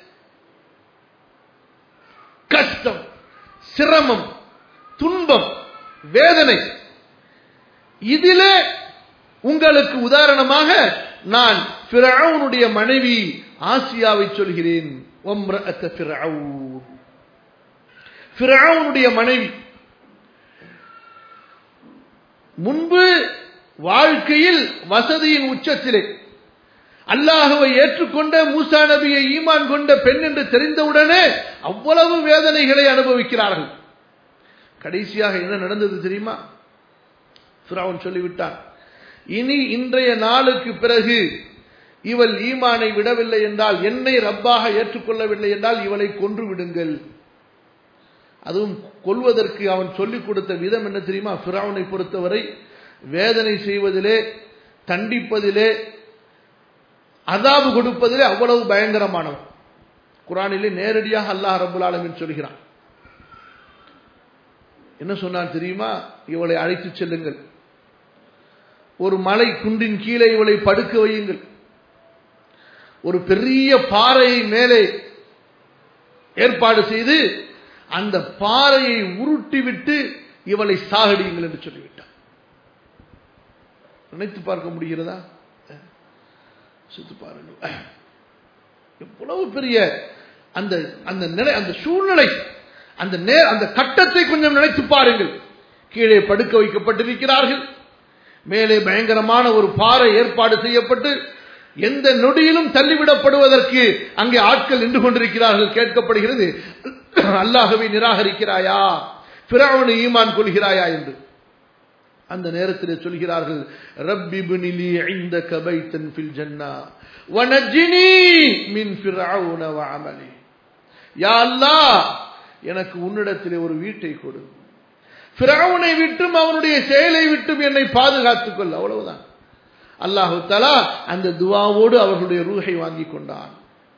கஷ்டம், சிரமம், துன்பம், வேதனை, இதிலே உங்களுக்கு உதாரணமாக நான் ஃபிரௌனுடைய மனைவி ஆசியாவை சொல்கிறேன். வம்ரஅத் ஃபிரௌன், ஃபிரௌனுடைய மனைவி முன்பு வாழ்க்கையில் வசதியின் உச்சத்திலே அல்லாஹுவை ஏற்றுக்கொண்ட மூசா நபியை ஈமான் கொண்ட பெண் என்று தெரிந்தவுடனே அவ்வளவு வேதனைகளை அனுபவிக்கிறார்கள். கடைசியாக என்ன நடந்தது தெரியுமா? ஃபிரௌன் சொல்லிவிட்டான், இனி இன்றைய நாளுக்கு பிறகு இவள் ஈமானை விடவில்லை என்றால், என்னை ரப்பாக ஏற்றுக்கொள்ளவில்லை என்றால் இவளை கொன்று விடுங்கள். அதுவும் கொல்வதற்கு அவன் சொல்லிக் கொடுத்த விதம் என்ன தெரியுமா? ஃபிரௌனை பொறுத்தவரை வேதனை செய்வதிலே, தண்டிப்பதிலே, அதாபு கொடுப்பதிலே அவ்வளவு பயங்கரமானவன். குர்ஆனிலே நேரடியாக அல்லாஹ் ரப்பல் ஆலமீன் சொல்கிறான். என்ன சொன்னான் தெரியுமா? இவளை அழைத்து செல்லுங்கள், ஒரு மலை குன்றின் கீழே இவளை படுக்க வையுங்கள், ஒரு பெரிய பாறையை மேலே ஏற்பாடு செய்து அந்த பாறையை உருட்டிவிட்டு இவளை சாகடியுங்கள் என்று சொல்லிவிட்டார். நினைத்து பார்க்க முடிகிறதா? சித்து பாருங்கள், எவ்வளவு பெரிய அந்த அந்த நிலை, அந்த சூழ்நிலை, அந்த அந்த கட்டத்தை கொஞ்சம் நினைத்து பாருங்கள். கீழே படுக்க வைக்கப்பட்டிருக்கிறார்கள், மேலே பயங்கரமான ஒரு பாறை ஏற்பாடு செய்யப்பட்டு எந்த நொடியிலும் தள்ளிவிடப்படுவதற்கு அங்கே ஆட்கள் நின்று கொண்டிருக்கிறார்கள். கேட்கப்படுகிறது, அல்லாஹ்வை நிராகரிக்கிறாயா, ஃபிரௌனை ஈமான் கொள்கிறாயா என்று. அந்த நேரத்தில் சொல்கிறார்கள், ரப்பி பினிலி இந்தக பைத்தன் ஃபில் ஜன்னா வனஜ்னி மின் ஃபிரௌன வஅமலி. யா அல்லாஹ், எனக்கு உன்னிடத்திலே ஒரு வீட்டை கொடு, ஃபிரௌனை விட்டும் அவனுடைய செயலை விட்டும் என்னை பாதுகாத்துக் கொள். அவ்வளவுதான். அல்லாஹு தஆலா அந்த துஆவோடு அவர்களுடைய ரூஹை வாங்கிக் கொண்டான்.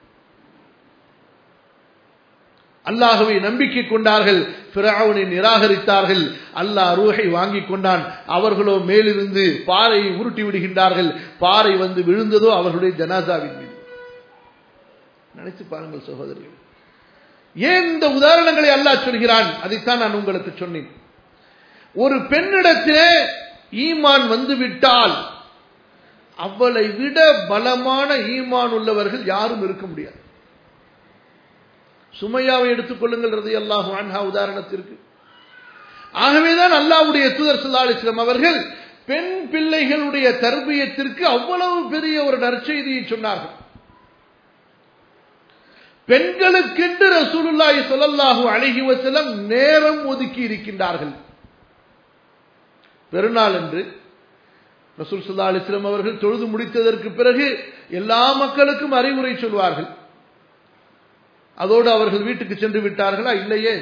அல்லாஹ்வை நம்பிக்கை கொண்டார்கள், ஃபிரௌனை நிராகரித்தார்கள், அல்லாஹ் ரூஹை வாங்கிக் கொண்டான். அவர்களோ மேலிருந்து பாறையை உருட்டி விடுகின்றார்கள். பாறை வந்து விழுந்ததோ அவர்களுடைய ஜனாசாவின் மீது. நினைத்து பாருங்கள் சகோதரர்கள், ஏன் இந்த உதாரணங்களை அல்லாஹ் சொல்கிறான்? அதைத்தான் நான் உங்களுக்கு சொன்னேன். ஒரு பெண்ணிடத்திலே ஈமான் வந்துவிட்டால் அவளை விட பலமான ஈமான் உள்ளவர்கள் யாரும் இருக்க முடியாது. சுமையாவை எடுத்துக் கொள்ளுங்கள் ரலியல்லாஹு அன்ஹா உதாரணத்திற்கு. ஆகவேதான் அல்லாஹ்வுடைய தூதர் ஸல்லல்லாஹு அலைஹி வஸல்லம் அவர்கள் பெண் பிள்ளைகளுடைய தர்பியத்திற்கு அவ்வளவு பெரிய ஒரு நற்செய்தியை சொன்னார்கள். பெண்களுக்கென்று ரசூலுல்லாஹி ஸல்லல்லாஹு அலைஹி வஸல்லம் நேரம் ஒதுக்கி இருக்கின்றார்கள். பெருநாள் என்று ரசூல் ஸல்லல்லாஹு அலைஹி வஸல்லம் அவர்கள் தொழுது முடித்ததற்கு பிறகு எல்லா மக்களுக்கும் அறிவுரை சொல்வார்கள். அதோடு அவர்கள் வீட்டுக்கு சென்று விட்டார்களா? இல்லையே.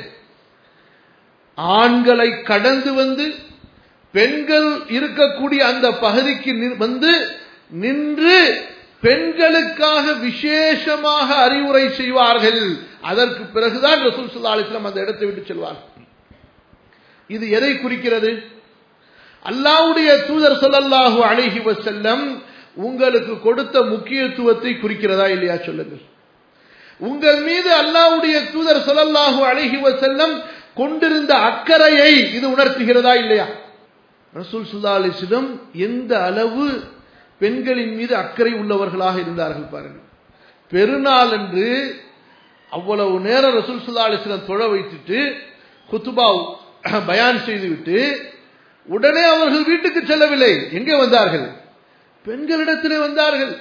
ஆண்களை கடந்து வந்து பெண்கள் இருக்கக்கூடிய அந்த பகுதிக்கு வந்து நின்று பெண்களுக்காக விசேஷமாக அறிவுரை செய்வார்கள். அதற்கு பிறகுதான் ரசூல் ஸல்லல்லாஹு அலைஹி வஸல்லம் அந்த இடத்தை விட்டு செல்வார்கள். இது எதை குறிக்கிறது? அல்லாஹ்வுடைய தூதர் ஸல்லல்லாஹு அலைஹி வஸல்லம் உங்களுக்கு கொடுத்த முக்கியத்துவத்தை குறிக்கிறதா இல்லையா சொல்லுங்கள். உங்கள் மீது அல்லாஹ்வுடைய தூதர் ஸல்லல்லாஹு அலைஹி வஸல்லம் கொண்டிருந்த அக்கறையை இது உணர்த்துகிறதா இல்லையா? ரசூல் ஸல்லல்லாஹு அலைஹி வஸல்லம் எந்த அளவு பெண்களின் மீது அக்கறை உள்ளவர்களாக இருந்தார்கள் பாருங்கள். பெருநாள் என்று அவ்வளவு நேரம் ரசூல் ஸல்லல்லாஹு அலைஹி வஸல்லம் தொழ வைத்துட்டு குத்துபா பயான் செய்துவிட்டு உடனே அவர்கள் வீட்டுக்கு செல்லவில்லை. எங்கே வந்தார்கள்? பெண்களிடத்திலே வந்தார்கள்.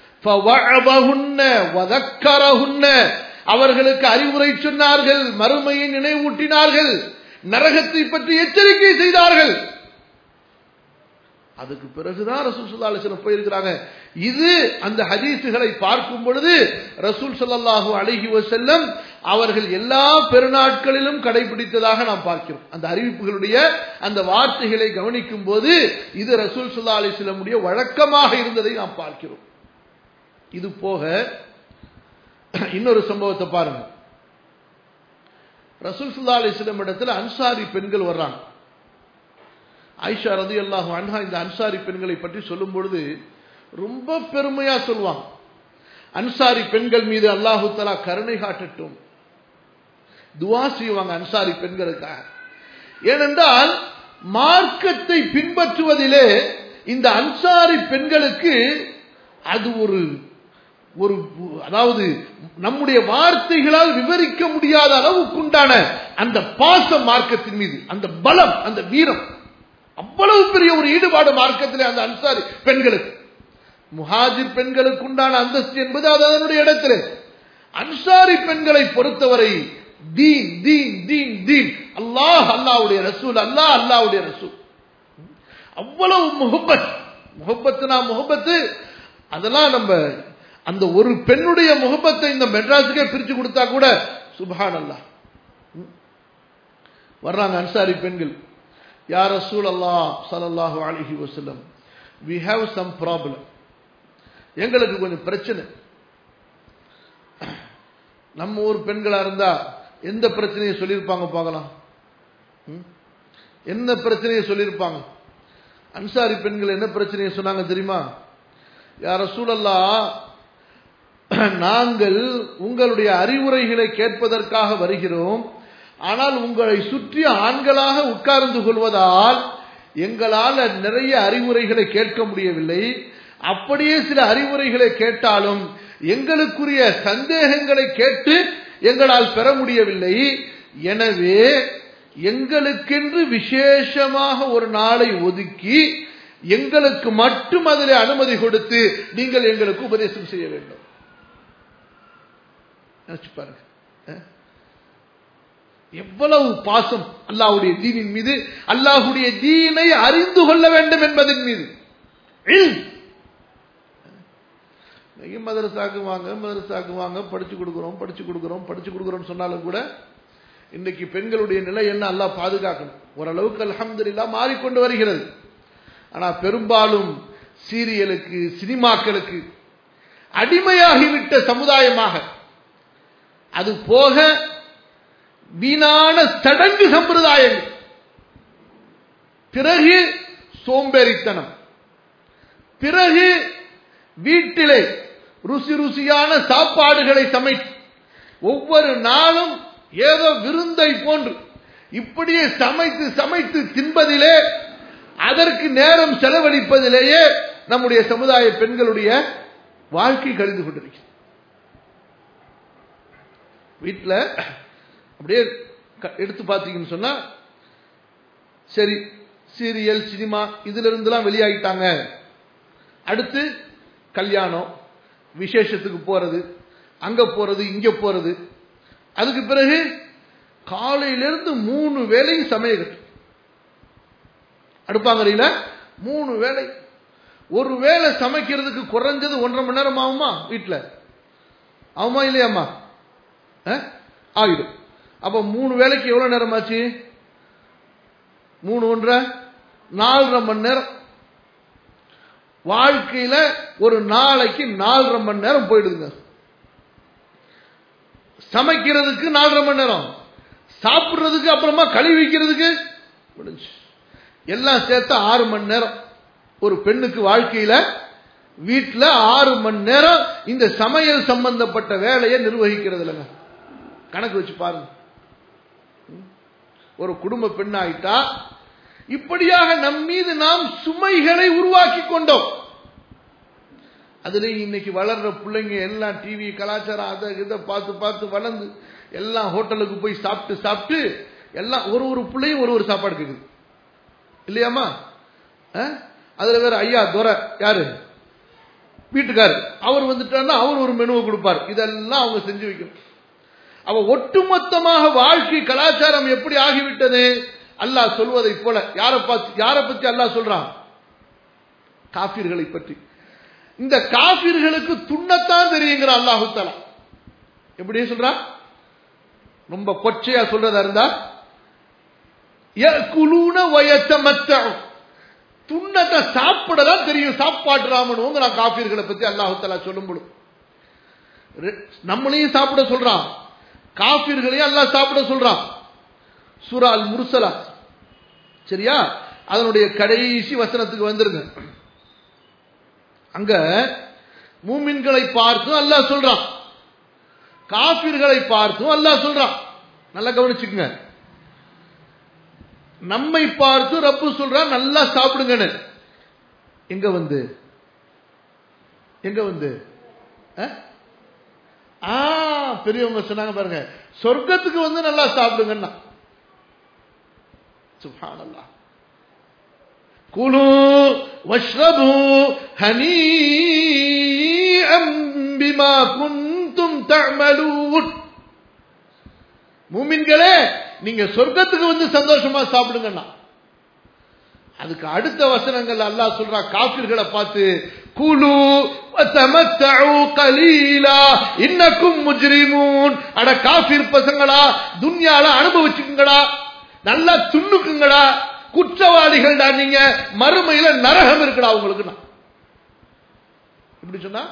அவர்களுக்கு அறிவுரை சொன்னார்கள், மறுமையை நினைவூட்டினார்கள், நரகத்தை பற்றி எச்சரிக்கை செய்தார்கள். அதுக்கு பிறகுதான் ரசூல் ஸல்லல்லாஹு அலைஹி வஸல்லம் போயிருக்கிறாங்க. இது அந்த ஹதீஸுகளை பார்க்கும் பொழுது ரசூல் ஸல்லல்லாஹு அலைஹி வஸல்லம் அவர்கள் எல்லா பெருநாட்களிலும் கடைபிடித்ததாக நாம் பார்க்கிறோம். அந்த அறிவிப்புகளுடைய அந்த வார்த்தைகளை கவனிக்கும் போது இது ரசூல் ஸல்லல்லாஹு அலைஹி வஸல்லமுடைய வழக்கமாக இருந்ததை நாம் பார்க்கிறோம். இது போக இன்னொரு சம்பவத்தை பாருங்க. ரசூல் ஸல்லல்லாஹு அலைஹி வஸல்லம் இடத்துல அன்சாரி பெண்கள் வர்றாங்க. ஆயிஷா ரலியல்லாஹு அன்ஹா இந்த அன்சாரி பெண்களை பற்றி சொல்லும் பொழுது ரொம்ப பெருமையா சொல்வாங்க. அன்சாரி பெண்கள் மீது அல்லாஹு தஆலா கருணை காட்டட்டும், துஆ செய்வாங்க அன்சாரி பெண்களுக்காக. ஏனென்றால் மார்க்கத்தை பின்பற்றுவதிலே இந்த அன்சாரி பெண்களுக்கு அது ஒரு ஒரு அதாவது நம்முடைய வார்த்தைகளால் விவரிக்க முடியாத அளவுக்குண்டான அந்த பாசம் மார்க்கத்தின் மீது, அந்த பலம், அந்த வீரம், அவ்வளவு பெரிய ஒரு ஈடுபாடு மார்க்கத்திலே அந்த அன்சாரி பெண்களுக்கு. முஹாஜிர் பெண்களுக்கு உண்டான அந்தஸ்து என்பது அது அதனுடைய இடத்திலே. அன்சாரி பெண்களை பொறுத்தவரை தீன் தீன் தீன் தீன், அல்லாஹ் அல்லாஹ்வுடைய ரசூல், அல்லாஹ் அல்லாஹ்வுடைய ரசூல், அவ்வளவு முஹப்பத். முஹப்பத்துனா முஹப்பத்து, அதெல்லாம் நம்ம அந்த ஒரு பெண்ணுடைய முஹப்பத்தை இந்த மெட்ராஸுக்கே பிரிச்சு கொடுத்தா கூட சுப்ஹானல்லாஹ். வர்றாங்க அன்சாரி பெண்கள், யா ரசூலல்லாஹ் ஸல்லல்லாஹு அலைஹி வஸல்லம், we have some problem, எங்களுக்கு கொஞ்சம் பிரச்சனை. நம்ம ஊர் பெண்களா இருந்தா எந்த பிரச்சனையை சொல்லியிருப்பாங்க பார்க்கலாம்? என்ன பிரச்சனையை சொல்லியிருப்பாங்க? அன்சாரி பெண்கள் என்ன பிரச்சனையை சொன்னாங்க தெரியுமா? யா ரசூலல்லாஹ், நாங்கள் உங்களுடைய அறிவுரைகளை கேட்பதற்காக வருகிறோம், ஆனால் உங்களை சுற்றி ஆண்களாக உட்கார்ந்து கொள்வதால் எங்களால் நிறைய அறிவுரைகளை கேட்க முடியவில்லை. அப்படியே சில அறிவுரைகளை கேட்டாலும் எங்களுக்குரிய சந்தேகங்களை கேட்டு எங்களால் பெற முடியவில்லை. எனவே எங்களுக்கென்று விசேஷமாக ஒரு நாளை ஒதுக்கி எங்களுக்கு மட்டும் அதில் அனுமதி கொடுத்து நீங்கள் எங்களுக்கு உபதேசம் செய்ய வேண்டும். நினைச்சு பாருங்க, எவ்வளவு பாசம் அல்லாஹ்வுடைய தீனின் மீது, அல்லாஹ்வுடைய தீனை அறிந்து கொள்ள வேண்டும் என்பதன் மீது. மதரசாக்கு வாங்க மதரசாக்கு வாங்க படிச்சு கொடுக்கிறோம் படிச்சு கொடுக்கிறோம் படிச்சு கொடுக்கிறோம் சொன்னாலும் கூட இன்னைக்கு பெண்களுடைய நிலை என்ன அல்லாஹ் பாதுகாக்கணும். ஓரளவுக்கு அல்ஹம்துலில்லாஹ் மாறிக்கொண்டு வருகிறது. ஆனா பெரும்பாலும் சீரியலுக்கு, சினிமாக்களுக்கு அடிமையாகிவிட்ட சமுதாயமாக, அது போக வீணான சடங்கு சம்பிரதாயங்கள், பிறகு சோம்பேறித்தனம், பிறகு வீட்டிலே ருசி ருசியான சாப்பாடுகளை சமைத்து ஒவ்வொரு நாளும் ஏதோ விருந்தை போன்று இப்படியே சமைத்து சமைத்து தின்பதிலே, அதற்கு நேரம் செலவழிப்பதிலேயே நம்முடைய சமுதாய பெண்களுடைய வாழ்க்கை கழிந்து கொண்டிருக்கிறது. வீட்டில் அப்படியே எடுத்து பார்த்தீங்கன்னு சொன்னா, சரி சீரியல் சினிமா இதுல இருந்துலாம் வெளியாகிட்டாங்க, அடுத்து கல்யாணம் விசேஷத்துக்கு போறது, அங்க போறது இங்க போறது. அதுக்கு பிறகு காலையிலிருந்து மூணு வேளையும் சமையல் அடுப்பாங்கறையில மூணு வேளை. ஒரு வேளை சமைக்கிறதுக்கு குறைஞ்சது ஒன்றரை மணி நேரம் ஆகுமா? வீட்டுல ஆகுமா இல்லையாமா? ஆகிடும். அப்ப மூணு வேளைக்கு எவ்வளவு நேரம் ஆச்சு? மூணு ஒன்றரை நாலரை மணி நேரம். வாழ்க்கையில ஒரு நாளைக்கு நாலரை மணி நேரம் போயிடுதுங்க. சமைக்கிறதுக்கு நாலரை மணி நேரம், சாப்பிடுறதுக்கு அப்புறமா கழுவி வைக்கிறதுக்கு முடிஞ்சு எல்லாம் சேர்த்து ஆறு மணி நேரம். ஒரு பெண்ணுக்கு வாழ்க்கையில வீட்டுல ஆறு மணி நேரம் இந்த சமையல் சம்பந்தப்பட்ட வேலையை நிர்வகிக்கிறது இல்லைங்க. கணக்கு வச்சு பாருங்க. ஒரு குடும்ப பெண் ஆயிட்டா இப்படியாக நம் மீது நாம் சுமைகளை உருவாக்கி கொண்டோம். அதுலயும் இன்னைக்கு வளர்ற பிள்ளைங்க எல்லாம் டிவி கலாச்சாரம் அதை இதை பார்த்து பார்த்து வளர்ந்து எல்லாம் ஹோட்டலுக்கு போய் சாப்பிட்டு சாப்பிட்டு எல்லாம் ஒரு ஒரு பிள்ளையும் ஒரு ஒரு சாப்பாடு கேக்குது இல்லையாமா? அதுல வேற ஐயா துரை யாரு வீட்டுக்காரு, அவர் வந்துட்டாருன்னா அவர் ஒரு மெனுவை கொடுப்பார். இதெல்லாம் அவங்க செஞ்சு வைக்கணும். அவ ஒட்டுமொத்தமாக வாழ்க்கை கலாச்சாரம் எப்படி ஆகிவிட்டது? அல்லாஹ் சொல்வதை போல யாரை பார்த்து யாரை பத்தி அல்லாஹ் சொல்றான்? காஃபிர்களை பற்றி. இந்த காஃபிர்களுக்கு துண்ணத்தான் தெரியுங்கிற அல்லாஹு தஆலா எப்படி சொல்றான்? ரொம்ப கொச்சையா சொல்றதா இருந்தா யகுலூன வயதமத்தஉ, துண்ணத்தை சாப்பிடதான் தெரியும், சாப்பாட்டு ராமனுங்க. நான் காஃபிர்களை பத்தி அல்லாஹு தஆலா சொல்லும்போது நம்மளையும் சாப்பிட சொல்றான், காஃபிர்களையும் அல்லாஹ் சாப்பிட சொல்றான். சூரா அல் முர்சலாத், சரியா? அதனுடைய கடைசி வசனத்துக்கு வந்துருங்க. அங்க மூமின்களை பார்த்தும் அல்லாஹ் சொல்றான், காஃபிர்களை பார்த்தும் அல்லாஹ் சொல்றான். நல்லா கவனிச்சுக்குங்க. நம்மை பார்த்து ரப்பு சொல்றான் நல்லா சாப்பிடுங்கன்னு. எங்க வந்து எங்க வந்து ஆ பெரியவங்க சொன்னாங்க பாருங்க, சொர்க்கத்துக்கு வந்து நல்லா சாப்பிடுங்கன்னா. சுப்ஹானல்லாஹ். குலு வஷ்ரபு ஹனீஅம் பிமா குன்தும் தஅமலூன். மூமின்களே, நீங்க சொர்க்கத்துக்கு வந்து சந்தோஷமா சாப்பிடுங்கன்னா. அதுக்கு அடுத்த வசனங்கள் அல்லாஹ் சொல்றா காஃபிர்களை பார்த்து, குலு வதமத்தஉ கலீலா இன்னக்கும் முஜ்ரிமூன். அட காஃபிர் பசங்களா, துன்யால அனுபவிச்சுக்குங்கடா, நல்லா துண்ணுக்குங்கடா, குற்றவாளிகள்டா நீங்க, மறுமையில நரகம் இருக்குடா உங்களுக்கு. நான் இப்படி சொன்னா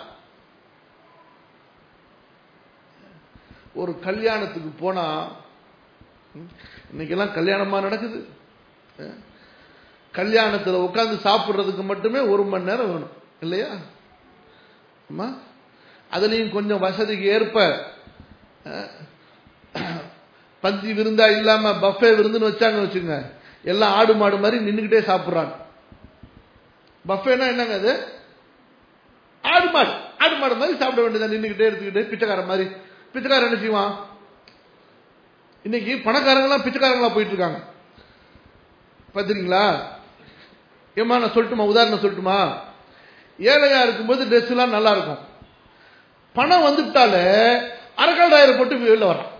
ஒரு கல்யாணத்துக்கு போனா, இன்னைக்கு எல்லாம் கல்யாணமா நடக்குது, கல்யாணத்துல உட்கார்ந்து சாப்பிடுறதுக்கு மட்டுமே ஒரு மணி நேரம் வேணும் இல்லையா? ஆமா, அதுலயும் கொஞ்சம் வசதிக்கு ஏற்ப பந்தி விருந்தா இல்லாம பஃபே விருந்துன்னு வச்சாங்க வச்சுங்க, எல்லாம் ஆடு மாடு மாதிரி நின்றுகிட்டே சாப்பிடுறாங்க. பஃபேனா என்னங்க அது? ஆடு மாடு ஆடு மாடு மாதிரி சாப்பிட வேண்டியதான், நின்றுகிட்டே எடுத்துக்கிட்டு. பிச்சைக்கார மாதிரி. பிச்சைக்காரன் என்ன செய்வான்? இன்னைக்கு பணக்காரங்களாம் பிச்சைக்காரங்களா போயிட்டு இருக்காங்க பாத்தீங்களா? ஏமா நான் சொல்லட்டுமா, உதாரணம் சொல்லட்டுமா? ஏழையா இருக்கும்போது ட்ரெஸ் எல்லாம் நல்லா இருக்கும், பணம் வந்துட்டாலே அரக்கால் டாயரை போட்டு வெளில வரான்.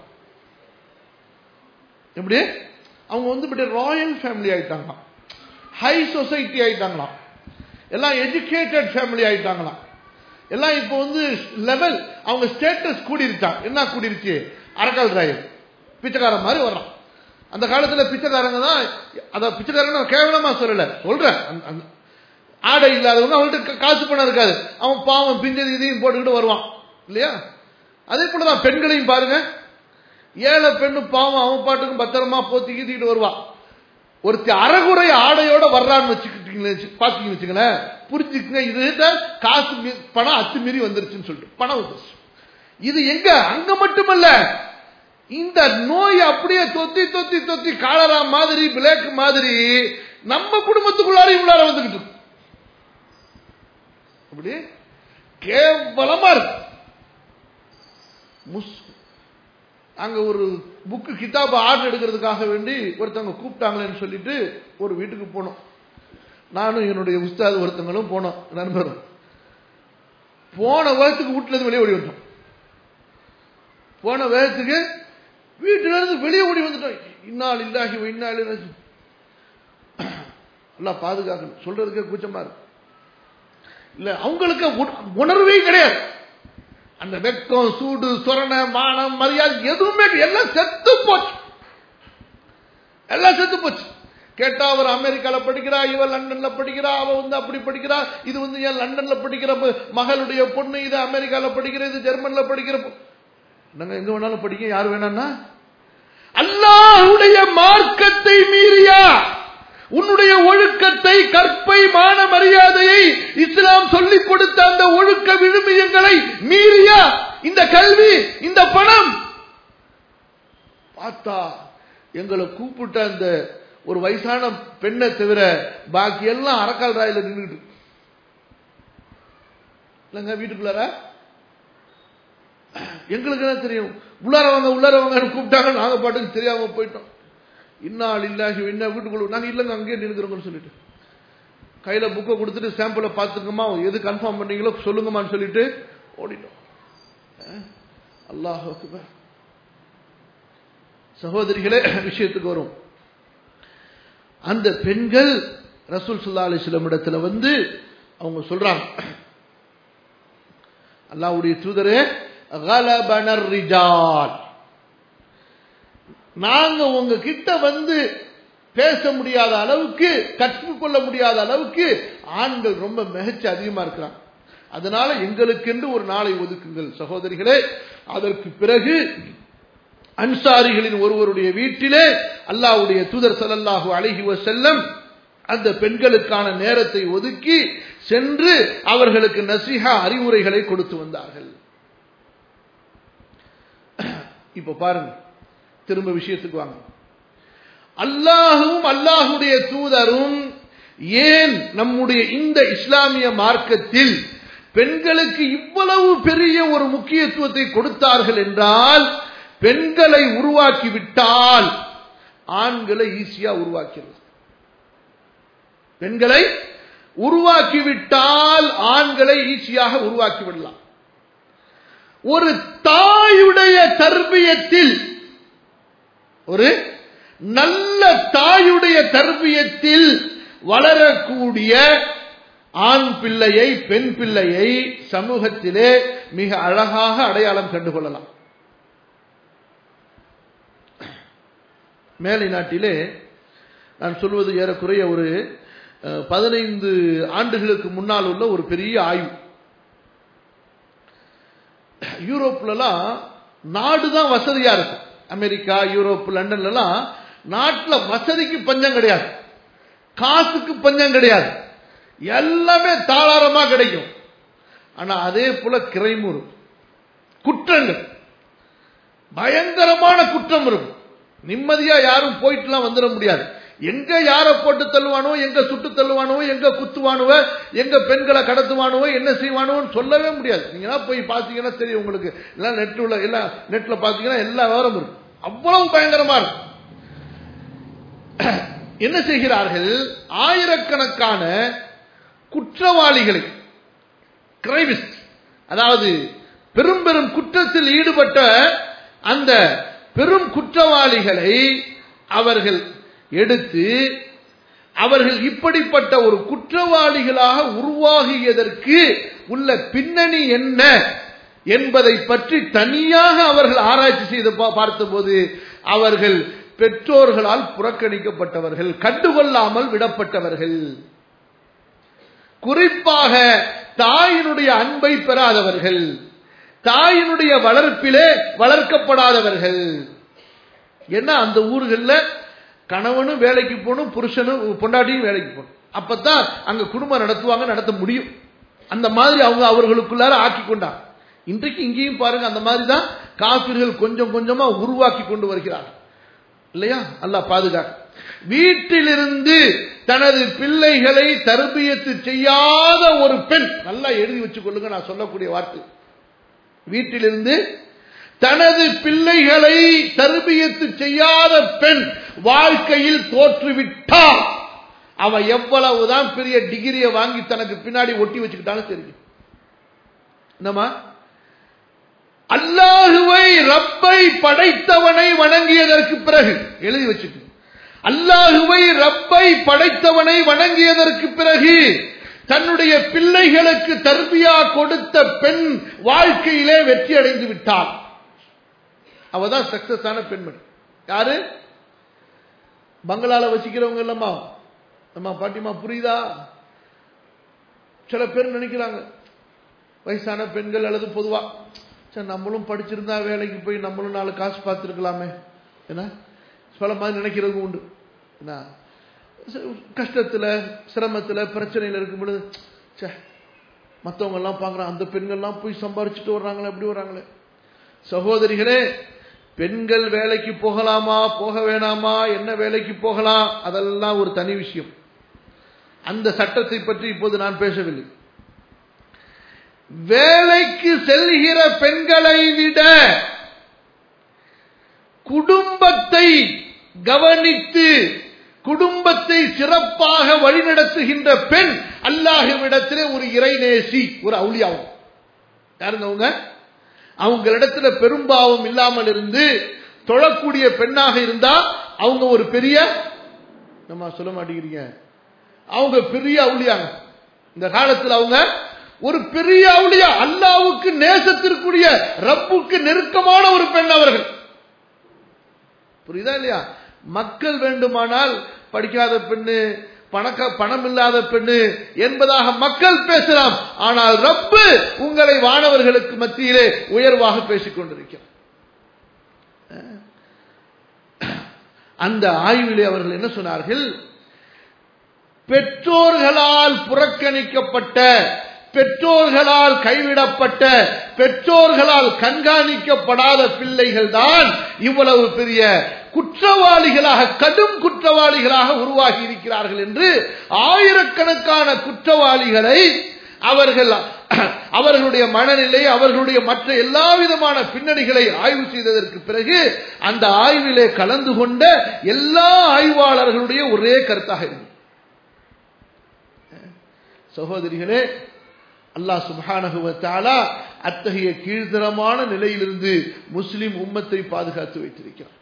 எப்படி? அவங்க வந்து இப்படி ராயல் ஃபேமிலி ஆயிட்டாங்களாம், ஹை சொசைட்டி ஆயிட்டாங்களாம், எல்லாம் எஜுகேட்டட் ஃபேமிலி ஆயிட்டாங்களாம், எல்லாம் இப்போ வந்து லெவல் அவங்க ஸ்டேட்டஸ் கூடிருச்சா. என்ன கூடிருச்சு? அரக்கால் ராயல் பிச்சைக்காரன் மாதிரி வர்றான். அந்த காலத்துல பிச்சைக்காரங்க தான், அத பிச்சைக்காரங்க கேவலமா சொல்லல, சொல்றேன். ஆடை இல்லாதவங்க அவங்கள்ட்ட காசு பணம் இருக்காது, அவன் பாவம் பிஞ்சது இதையும் போட்டுக்கிட்டு வருவான் இல்லையா? அதே போலதான் பெண்களையும் பாருங்க, ஏழை பெண்ணு பாவம் அவன் பாட்டுக்கும் பத்திரமா போத்தி கீத்திக்கிட்டு வருவான். ஒருத்தி அறகுறை ஆடையோட வர்றான்னு வச்சுக்கிட்டீங்களே, பாத்தீங்கன்னு வச்சுங்களேன், புரிஞ்சுக்குங்க, இது காசு பணம் அத்துமீறி வந்துருச்சுன்னு சொல்லிட்டு பணம் வந்துருச்சு. இது எங்க? அங்க மட்டுமல்ல, இந்த நோய் அப்படியே தொத்தி தொத்தி தொத்தி காலரா மாதிரி பிளேக் மாதிரி நம்ம குடும்பத்துக்குள்ளார உள்ளார வந்துகிட்டு அப்படி கேவலமா இருக்கு. அங்க ஒரு புக்கு கிதாபு ஆர்டர் எடுக்கிறதுக்காக வேண்டி ஒருத்தவங்க கூப்பிட்டாங்களேன்னு சொல்லிட்டு ஒரு வீட்டுக்கு போனோம். நானும் என்னுடைய உஸ்தாது ஒருத்தவங்களும் போனோம், நண்பரும். போன வருஷத்துக்கு வீட்டுல இருந்து வெளியே ஓடி வந்தோம். போன வேகத்துக்கு வீட்டில இருந்து வெளியே ஓடி வந்துட்டோம். இன்னால் இல்லாஹி இன்னால் எல்லாம் பாதுகாக்கணும். சொல்றதுக்கே கூச்சமா இருக்கு. இல்ல அவங்களுக்கு உணர்வே கிடையாது. அந்த வெக்கம், சூடு, சொரண, மானம், மரியாதை எதுவுமே எல்லாம் செத்து போச்சு. எல்லாம் செத்து போச்சு. கேட்டா அவர் அமெரிக்கால படிக்கிறா, இவன் லண்டன்ல படிக்கிறா, அவ வந்து அப்படி படிக்கிறா, இது வந்து ஏன் லண்டன்ல படிக்கிற மகளுடைய பொண்ணு, இது அமெரிக்கால படிக்கிற, இது ஜெர்மன்ல படிக்கிற. நாங்க எங்க வேணாலும் படிக்க, யாரு வேணாம்னா அல்லாஹ்வுடைய மார்க்கத்தை மீறியா, உன்னுடைய ஒழுக்கத்தை, கற்பை, மான மரியாதையை இஸ்லாம் சொல்லிக் கொடுத்த அந்த ஒழுக்க விழுமியங்களை மீறியா இந்த கல்வி, இந்த பணம். பார்த்தா எங்களை கூப்பிட்ட அந்த ஒரு வயசான பெண்ணை தவிர பாக்கி எல்லாம் அரக்கால் ராயில நின்றுட்டு இல்லங்க. வீட்டுக்குள்ளார எங்களுக்கு என்ன தெரியும், உள்ளாரவங்க உள்ளாரவங்க கூப்பிட்டாங்க, நாங்க பாட்டுக்கு தெரியாம போயிட்டோம். இன்னால் இல்லாஹி என்ன வீட்டுக்குள்ள நாங்க இல்லங்க அங்கேயே நின்னுக்கிறோம்னு சொல்லிட்டு கையில புக்கை கொடுத்துட்டு சாம்பிளை பார்த்துக்கமா, எது கன்ஃபார்ம் பண்ணீங்களோ சொல்லுங்கம்மான்னு சொல்லிட்டு ஓடிட்டோம். அல்லாஹ் அக்பர். சகோதரிகளே, விஷயத்துக்கு வரும். அந்த பெண்கள் ரசூல் ஸல்லல்லாஹு அலைஹி வஸல்லம் இடத்துல வந்து அவங்க சொல்றாங்க, அல்லாஹ்வுடைய தூதரே, கலபனர் ரிஜால், நாங்க உங்க கிட்ட வந்து பேச முடியாத அளவுக்கு, கற்றுக்கொள்ள முடியாத அளவுக்கு ஆண்கள் ரொம்ப மிகச்சு அதிகமா இருக்கிறாங்க. அதனால எங்களுக்கென்று ஒரு நாளை ஒதுக்குங்கள். சகோதரிகளே, அதற்கு பிறகு அன்சாரிகளின் ஒருவருடைய வீட்டிலே அல்லாஹ்வுடைய தூதர் ஸல்லல்லாஹு அலைஹி வஸல்லம் அந்த பெண்களுக்கான நேரத்தை ஒதுக்கி சென்று அவர்களுக்கு நசிஹா, அறிவுரைகளை கொடுத்து வந்தார்கள். இப்ப பாருங்க, திரும்ப விஷயத்துக்கு வாங்க. அல்லாஹும் அல்லாஹுடைய தூதரும் ஏன் நம்முடைய இந்த இஸ்லாமிய மார்க்கத்தில் பெண்களுக்கு இவ்வளவு பெரிய ஒரு முக்கியத்துவத்தை கொடுத்தார்கள் என்றால், பெண்களை உருவாக்கிவிட்டால் ஆண்களை ஈஸியா உருவாக்கிடலாம். பெண்களை உருவாக்கிவிட்டால் ஆண்களை ஈஸியாக உருவாக்கிவிடலாம். ஒரு தாயுடைய தர்பியத்தில், ஒரு நல்ல தாயுடைய தர்பியத்தில் வளரக்கூடிய ஆண் பிள்ளையை, பெண் பிள்ளையை சமூகத்திலே மிக அழகாக அடையாளம் கண்டுகொள்ளலாம். மேலை நாட்டிலே நான் சொல்வது ஏறக்குறைய ஒரு பதினைந்து ஆண்டுகளுக்கு முன்னால் உள்ள ஒரு பெரிய ஆய்வு. யூரோப்லாம் நாடுதான் வசதியா இருக்கும். அமெரிக்கா, யூரோப், லண்டன்லாம் நாட்டில் வசதிக்கு பஞ்சம் கிடையாது, காசுக்கு பஞ்சம் கிடையாது, எல்லாமே தாராளமா கிடைக்கும். ஆனா அதே போல கிரைமும், குற்றங்கள், பயங்கரமான குற்றம் இருக்கும். நிம்மதியா யாரும் போயிட்டுலாம் வந்துட முடியாது. எங்க யார போட்டு தள்ளுவானோ, எங்க சுட்டு தள்ளுவானோ, எங்க குத்துவானுவ, எங்க பெண்களை கடத்துவானுவோ, என்ன செய்வானுன்னு சொல்லவே முடியாது. நீங்க போய் பாத்தீங்கன்னா தெரியும் உங்களுக்கு. எல்லாம் நெட் உள்ள எல்லாம் நெட்ல பாத்தீங்கன்னா எல்லா விவரம் இருக்கும். அவ்வளவு பயங்கரமா இருக்கும். என்ன செய்கிறார்கள், ஆயிரக்கணக்கான குற்றவாளிகளை, கிரைமிஸ்ட், அதாவது பெரும் பெரும் குற்றத்தில் ஈடுபட்ட அந்த பெரும் குற்றவாளிகளை அவர்கள் எடுத்து, அவர்கள் இப்படிப்பட்ட ஒரு குற்றவாளிகளாக உருவாகியதற்கு உள்ள பின்னணி என்ன என்பதை பற்றி தனியாக அவர்கள் ஆராய்ச்சி செய்து பார்த்தபோது அவர்கள் பெற்றோர்களால் புறக்கணிக்கப்பட்டவர்கள், கண்டுகொள்ளாமல் விடப்பட்டவர்கள், குறிப்பாக தாயினுடைய அன்பை பெறாதவர்கள், தாயினுடைய வளர்ப்பிலே வளர்க்கப்படாதவர்கள். ஏன்னா அந்த ஊர்களில் கணவனும் வேலைக்கு போகணும், புருஷனும் பொண்டாட்டியும் வேலைக்கு போகணும். அப்பதான் அங்க குடும்பம் நடத்துவாங்க, நடத்த முடியும். அந்த மாதிரி அவங்க அவர்களுக்குள்ளார ஆக்கி கொண்டாங்க. இன்றைக்கு இங்கேயும் பாருங்க, அந்த மாதிரி தான் காபிர்கள் கொஞ்சம் கொஞ்சமா உருவாக்கி கொண்டு வருகிறார்கள் இல்லையா? அல்லாஹ் பாதுகாக்க. வீட்டிலிருந்து தனது பிள்ளைகளை தர்பியத்து செய்யாத ஒரு பெண், நல்லா எழுதி வச்சுக் கொள்ளுங்க நான் சொல்லக்கூடிய வார்த்தை, வீட்டிலிருந்து தனது பிள்ளைகளை தர்பியத்து செய்யாத பெண் வாழ்க்கையில் தோற்றுவிட்டால் அவ எவ்வளவுதான் பெரிய டிகிரியை வாங்கி தனக்கு பின்னாடி ஒட்டி வச்சுக்கிட்டாலும் சரி, என்னமா அல்லாஹுவை ரப்பை படைத்தவனை வணங்கியதற்கு பிறகு எழுதி வச்சுக்க, அல்லாஹுவை ரப்பை படைத்தவனை வணங்கியதற்கு பிறகு தன்னுடைய பிள்ளைகளுக்கு தர்பியா கொடுத்த பெண் வாழ்க்கையிலே வெற்றி அடைந்து விட்டாள். அவதான் சக்சஸ் ஆன பெண்மணி. யாரு? பங்களால வசிக்கிறவங்க இல்லம்மா. நம்ம பாட்டிமா புரியுதா? சில பேர் நினைக்கிறாங்க வயசான பெண்கள் அல்லது பொதுவா நம்மளும் படிச்சிருந்தா வேலைக்கு போய் நம்மளும் நாலு காசு பார்த்துருக்கலாமே என்ன சொல்ல மாதிரி நினைக்கிறது உண்டு. என்ன கஷ்டத்துல சிரமத்துல பிரச்சனையில இருக்கும் பொழுது மற்றவங்க எல்லாம் பாக்குறாங்க, அந்த பெண்கள்லாம் போய் சம்பாரிச்சுட்டு வர்றாங்களே எப்படி வர்றாங்களே. சகோதரிகளே, பெண்கள் வேலைக்கு போகலாமா போக வேணாமா, என்ன வேலைக்கு போகலாம், அதெல்லாம் ஒரு தனி விஷயம். அந்த சட்டத்தை பற்றி இப்போது நான் பேசவில்லை. வேலைக்கு செல்கிற பெண்களை விட குடும்பத்தை கவனித்து குடும்பத்தை சிறப்பாக வழிநடத்துகின்ற பெண் அல்லாஹ்விடத்திலே ஒரு இறைநேசி, ஒரு அவுலியாவும். யாருங்க அவங்க? அவங்களிடத்துல பெரும்பாவம் இல்லாமல் இருந்து தொழக்கூடிய பெண்ணாக இருந்தா அவங்க ஒரு பெரிய, நம்ம சொல்ல மாட்டேங்கிறீங்க, அவங்க பெரிய அவுலியாங்க. இந்த காலத்தில் அவங்க ஒரு பெரிய அவுலியா, அல்லாஹ்வுக்கு நேசத்திற்குரிய ரப்புக்கு நெருக்கமான ஒரு பெண் அவர்கள். புரியுதா இல்லையா? மக்கள் வேண்டுமானால் படிக்காத பெண்ணு, பணக்க பணம் இல்லாத பெண்ணு என்பதாக மக்கள் பேசலாம். ஆனால் ரப்பு உங்களை வானவர்களுக்கு மத்தியிலே உயர்வாக பேசிக் கொண்டிருக்கிறார். அந்த ஆய்விலே அவர்கள் என்ன சொன்னார்கள்? பெற்றோர்களால் புறக்கணிக்கப்பட்ட, பெற்றோர்களால் கைவிடப்பட்ட, பெற்றோர்களால் கண்காணிக்கப்படாத பிள்ளைகள் தான் இவ்வளவு பெரிய குற்றவாளிகளாக, கடும் குற்றவாளிகளாக உருவாகி இருக்கிறார்கள் என்று ஆயிரக்கணக்கான குற்றவாளிகளை அவர்கள் அவர்களுடைய மனநிலை, அவர்களுடைய மற்ற எல்லா விதமான பின்னணிகளை ஆய்வு செய்ததற்கு பிறகு அந்த ஆய்விலே கலந்து கொண்ட எல்லா ஆய்வாளர்களுடைய ஒரே கருத்தாக இருந்தது. சகோதரிகளே, அல்லாஹ் சுப்ஹானஹு வ தஆலா அத்தகைய கீழ்த்தரமான நிலையிலிருந்து முஸ்லிம் உம்மத்தை பாதுகாத்து வைத்திருக்கிறார்.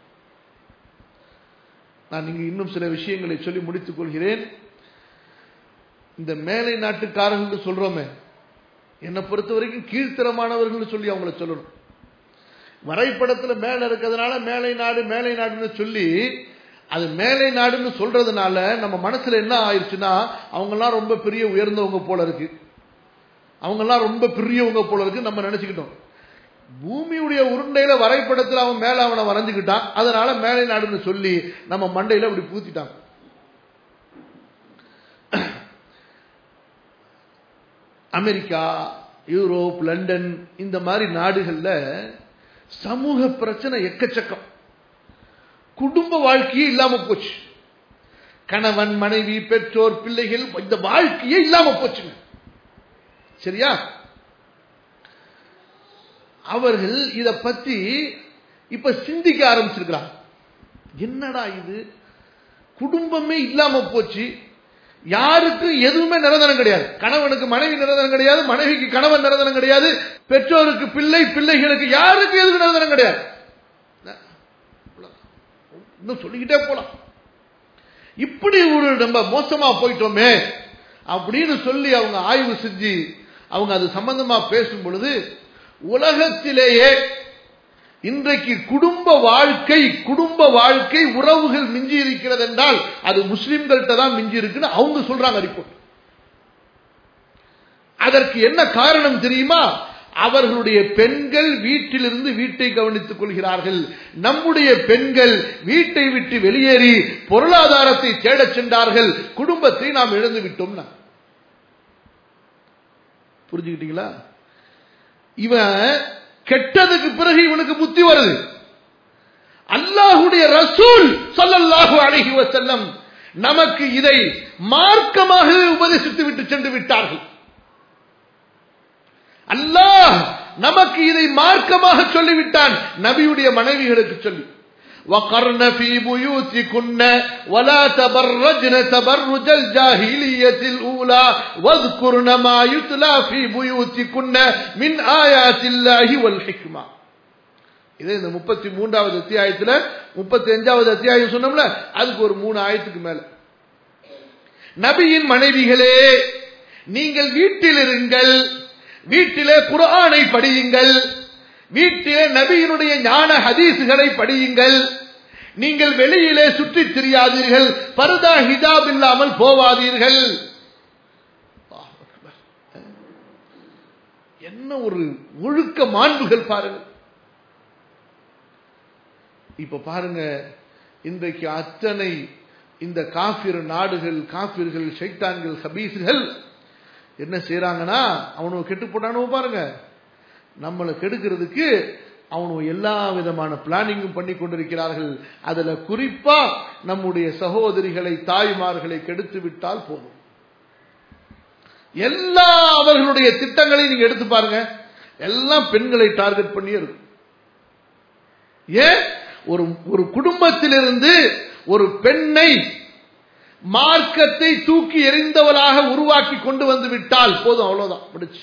நான் இங்கு இன்னும் சில விஷயங்களை சொல்லி முடித்துக் கொள்கிறேன். இந்த மேலை நாட்டுக்காரர்கள் சொல்றோமே, என்னை பொறுத்த வரைக்கும் கீழ்த்தரமானவர்கள் சொல்லி அவங்கள சொல்லணும். வரைபடத்தில் மேல இருக்கிறதுனால மேலை நாடு மேலை நாடுன்னு சொல்லி அது மேலை நாடுன்னு சொல்றதுனால நம்ம மனசுல என்ன ஆயிடுச்சுன்னா, அவங்கெல்லாம் ரொம்ப பெரிய உயர்ந்தவங்க போல இருக்கு, அவங்கெல்லாம் ரொம்ப பெரியவங்க போல இருக்கு நம்ம நினைச்சுக்கிட்டோம். பூமியுடைய உருண்டையில வரைபடத்தில் அவன் மேல அவனை வரைஞ்சுக்கிட்டான், அதனால மேலை நாடுன்னு சொல்லி நம்ம மண்டையில அப்படி பூத்திட்டாங்க. அமெரிக்கா, யூரோப், லண்டன் இந்த மாதிரி நாடுகள்ல சமூக பிரச்சனை எக்கச்சக்கம். குடும்ப வாழ்க்கையே இல்லாம போச்சு. கணவன், மனைவி, பெற்றோர், பிள்ளைகள், இந்த வாழ்க்கையே இல்லாம போச்சுங்க. சரியா? அவர்கள் இத பத்தி இப்ப சிந்திக்க ஆரம்பிச்சிருக்கிறாங்க. என்னடா இது, குடும்பமே இல்லாம போச்சு, யாருக்கு எதுவுமே நிரந்தரம் கிடையாது. கணவனுக்கு மனைவி நிரந்தரம் கிடையாது, மனைவிக்கு கணவன் நிரந்தரம் கிடையாது, பெற்றோருக்கு பிள்ளை, பிள்ளைகளுக்கு யாருக்கு எதுவும் நிரந்தரம் கிடையாது. இன்னும் சொல்லிக்கிட்டே போலாம். இப்படி ஒரு நம்ம மோசமா போயிட்டோமே அப்படின்னு சொல்லி அவங்க ஆய்வு செஞ்சு அவங்க அது சம்பந்தமா பேசும் பொழுது, உலகத்திலேயே இன்றைக்கு குடும்ப வாழ்க்கை குடும்ப வாழ்க்கை உறவுகள் மிஞ்சி இருக்கிறது என்றால் அது முஸ்லிம்கள்ட்ட தான் மிஞ்சி இருக்குன்னு அவங்க சொல்றாங்க ரிப்போர்ட். அதற்கு என்ன காரணம் தெரியுமா? அவர்களுடைய பெண்கள் வீட்டிலிருந்து வீட்டை கவனித்துக் கொள்கிறார்கள். நம்முடைய பெண்கள் வீட்டை விட்டு வெளியேறி பொருளாதாரத்தை தேடச் சென்றார்கள். குடும்பத்தை நாம் இழந்து விட்டோம். புரிஞ்சுக்கிட்டீங்களா? இவன் கெட்டதுக்கு பிறகு இவனுக்கு புத்தி வருது. அல்லாஹ்வுடைய ரசூல் ஸல்லல்லாஹு அலைஹி வஸல்லம் நமக்கு இதை மார்க்கமாக உபதேசித்து விட்டு சென்று விட்டார்கள். அல்லாஹ் நமக்கு இதை மார்க்கமாக சொல்லிவிட்டான் நபியுடைய மனைவிகளுக்கு சொல்லி, وَقَرْنَ فِي بُيُوتِكُنَّ وَلَا تَبَرَّجْنَ تَبَرُّجَ الْجَاهِلِيَّةِ الْأُولَى وَاذْكُرْنَ مَا يُتْلَى فِي بُيُوتِكُنَّ مِنْ آيَاتِ اللَّهِ وَالْحِكْمَةِ. இதே இந்த முப்பத்தி மூன்றாவது அத்தியாயத்துல முப்பத்தி அஞ்சாவது அத்தியாயம் சொன்னோம்ல, அதுக்கு ஒரு மூணு ஆயத்துக்கு மேல நபியின் மனைவிகளே நீங்கள் வீட்டில் இருங்கள், வீட்டிலே குர்ஆனை படியுங்கள், வீட்டிலே நபியினுடைய ஞான ஹதீசுகளை படியுங்கள், நீங்கள் வெளியிலே சுற்றித் திரியாதீர்கள், பர்தா ஹிஜாப் இல்லாமல் போவாதீர்கள். என்ன ஒரு ஒழுக்க மாண்புகள் பாருங்க. இப்ப பாருங்க, இன்றைக்கு அத்தனை இந்த காஃபிர் நாடுகள், காஃபிர்கள், ஷைத்தான்கள், ஹபீஸ்கள் என்ன செய்யறாங்கன்னா, அவனுக்கு கெட்டு போட்டானோ பாருங்க, நம்மளை கெடுக்கிறதுக்கு அவனுக்கு எல்லா விதமான பிளானிங்கும் பண்ணி கொண்டிருக்கிறார்கள். அதுல குறிப்பா நம்முடைய சகோதரிகளை, தாய்மார்களை கெடுத்து விட்டால் போதும். எல்லா அவர்களுடைய திட்டங்களையும் நீங்க எடுத்து பாருங்க, எல்லாம் பெண்களை டார்கெட் பண்ணி இருக்கும். ஏன்? ஒரு ஒரு குடும்பத்திலிருந்து ஒரு பெண்ணை மார்க்கத்தை தூக்கி எறிந்தவளாக உருவாக்கி கொண்டு வந்து விட்டால் போதும், அவ்வளவுதான், முடிச்சு.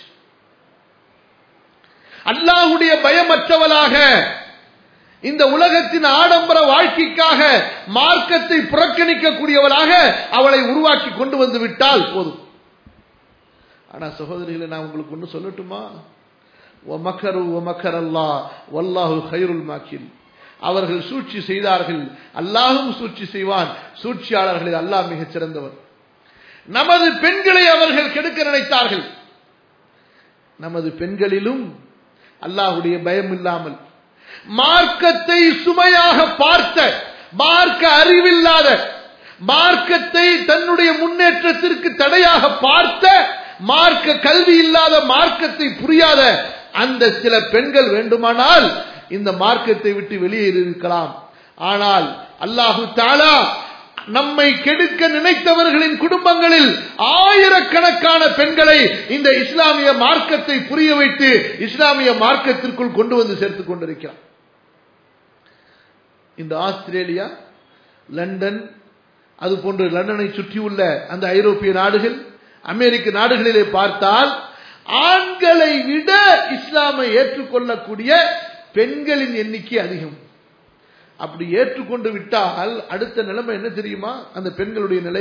அல்லாஹ்வுடைய பயமற்றவளாக, இந்த உலகத்தின் ஆடம்பர வாழ்க்கைக்காக மார்க்கத்தை புறக்கணிக்கக்கூடியவளாக அவளை உருவாக்கி கொண்டு வந்து விட்டால் போதும். ஆனா சகோதரிகளை, நான் உங்களுக்கு ஒன்று சொல்லட்டுமா? வமக்கரு வமக்கரல்லாஹ் வல்லாஹு கைருல் மாக்கின். அவர்கள் சூழ்ச்சி செய்தார்கள், அல்லாஹும் சூழ்ச்சி செய்வான், சூழ்ச்சியாளர்களில் அல்லாஹ் மிகச் சிறந்தவர். நமது பெண்களை அவர்கள் கெடுக்க நினைத்தார்கள். நமது பெண்களிலும் அல்லாஹ்வுடைய பயம் இல்லாமல், மார்க்கத்தை சுமையாக பார்த்த, மார்க்க அறிவில்லாத, மார்க்கத்தை தன்னுடைய முன்னேற்றத்திற்கு தடையாக பார்த்த, மார்க்க கல்வி இல்லாத, மார்க்கத்தை புரியாத அந்த சில பெண்கள் வேண்டுமானால் இந்த மார்க்கத்தை விட்டு வெளியேறி இருக்கலாம். ஆனால் அல்லாஹு தஆலா நம்மை கெடுக்க நினைத்தவர்களின் குடும்பங்களில் ஆயிரக்கணக்கான பெண்களை இந்த இஸ்லாமிய மார்க்கத்தை புரிய வைத்து இஸ்லாமிய மார்க்கத்திற்குள் கொண்டு வந்து சேர்த்துக் கொண்டிருக்கிறார். இந்த ஆஸ்திரேலியா, லண்டன், அது போன்று லண்டனை சுற்றியுள்ள அந்த ஐரோப்பிய நாடுகள், அமெரிக்க நாடுகளிலே பார்த்தால் ஆண்களை விட இஸ்லாமை ஏற்றுக்கொள்ளக்கூடிய பெண்களின் எண்ணிக்கை அதிகம். அப்படி ஏற்றுக்கொண்டு விட்டால் அடுத்த நிலைமை என்ன தெரியுமா? அந்த பெண்களுடைய நிலை,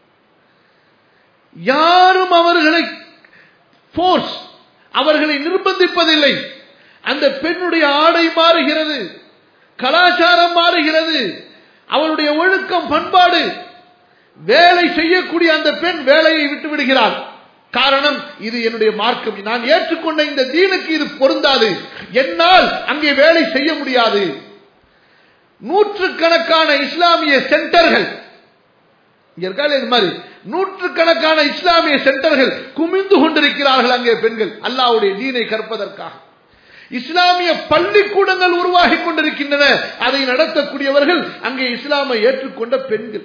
யாரும் அவர்களை போர்ஸ், அவர்களை நிர்பந்திப்பதில்லை. அந்த பெண்ணுடைய ஆடை மாறுகிறது, கலாச்சாரம் மாறுகிறது, அவளுடைய ஒழுக்கம், பண்பாடு. வேலை செய்யக்கூடிய அந்த பெண் வேலையை விட்டு விடுகிறாள். காரணம், இது என்னுடைய மார்க்கம், நான் ஏற்றுக்கொண்ட இந்த தீனுக்கு இது பொருந்தாது, என்னால் அங்கே வேலை செய்ய முடியாது. நூற்றுக்கணக்கான இஸ்லாமிய சென்டர்கள் இது மாதிரி நூற்றுக்கணக்கான இஸ்லாமிய சென்டர்கள் குமிந்து கொண்டிருக்கிறார்கள் அங்கே பெண்கள் அல்லாஹ்வுடைய தீனை கற்பதற்காக. இஸ்லாமிய பள்ளிக்கூடங்கள் உருவாகி கொண்டிருக்கின்றன, அதை நடத்தக்கூடியவர்கள் அங்கே இஸ்லாமை ஏற்றுக்கொண்ட பெண்கள்.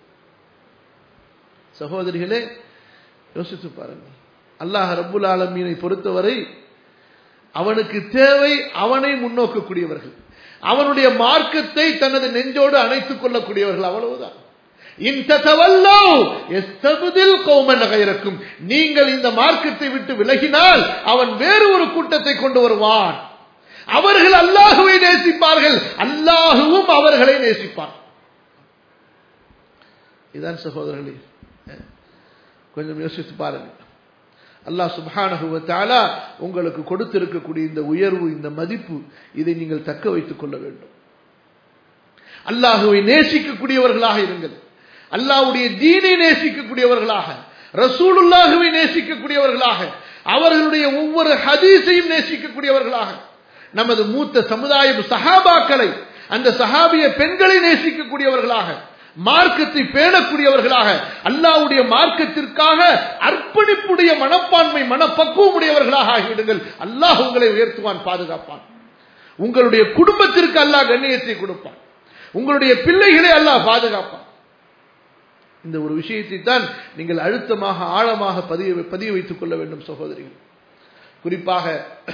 சகோதரிகளே, யோசித்து பாருங்கள். அல்லாஹ் ரப்புல் ஆலமீனை பொறுத்தவரை அவனுக்கு தேவை அவனை முன்னோக்கக்கூடியவர்கள், அவனுடைய மார்க்கத்தை தனது நெஞ்சோடு அணைத்துக் கொள்ளக்கூடியவர்கள், அவ்வளவுதான். நீங்கள் இந்த மார்க்கத்தை விட்டு விலகினால் அவன் வேறு ஒரு கூட்டத்தை கொண்டு வருவான். அவர்கள் அல்லாஹுவை நேசிப்பார்கள், அல்லாஹுவும் அவர்களை நேசிப்பான். இதான் சகோதரர்களே, கொஞ்சம் யோசித்து பாருங்கள். அல்லாஹ் சுப்ஹானஹு வ தஆலா உங்களுக்கு கொடுத்திருக்கக்கூடிய இந்த உயர்வு, இந்த மதிப்பு, இதை நீங்கள் தக்க வைத்துக் கொள்ள வேண்டும். அல்லாஹுவை நேசிக்கக்கூடியவர்களாக இருங்கள், அல்லாஹ்வுடைய தீனை நேசிக்கக்கூடியவர்களாக, ரசூலுல்லாஹுவை நேசிக்கக்கூடியவர்களாக, அவர்களுடைய ஒவ்வொரு ஹதீஸையும் நேசிக்கக்கூடியவர்களாக, நமது மூத்த சமுதாய சஹாபாக்களை, அந்த சஹாபிய பெண்களை நேசிக்கக்கூடியவர்களாக, மார்க்கத்தை பேணக்கூடியவர்களாக, அல்லாஹ்வுடைய மார்க்கத்திற்காக அர்ப்பணிப்புடைய மனப்பான்மை, மனப்பக்குவமுடையவர்களாக ஆகிவிடுங்கள். அல்லாஹ் உங்களை உயர்த்துவான், பாதுகாப்பான். உங்களுடைய குடும்பத்திற்கு அல்லாஹ் கண்ணியத்தை கொடுப்பான், உங்களுடைய பிள்ளைகளை அல்லாஹ் பாதுகாப்பான். இந்த ஒரு விஷயத்தை தான் நீங்கள் அழுத்தமாக, ஆழமாக பதிய பதிய வைத்துக் கொள்ள வேண்டும் சகோதரிகள். குறிப்பாக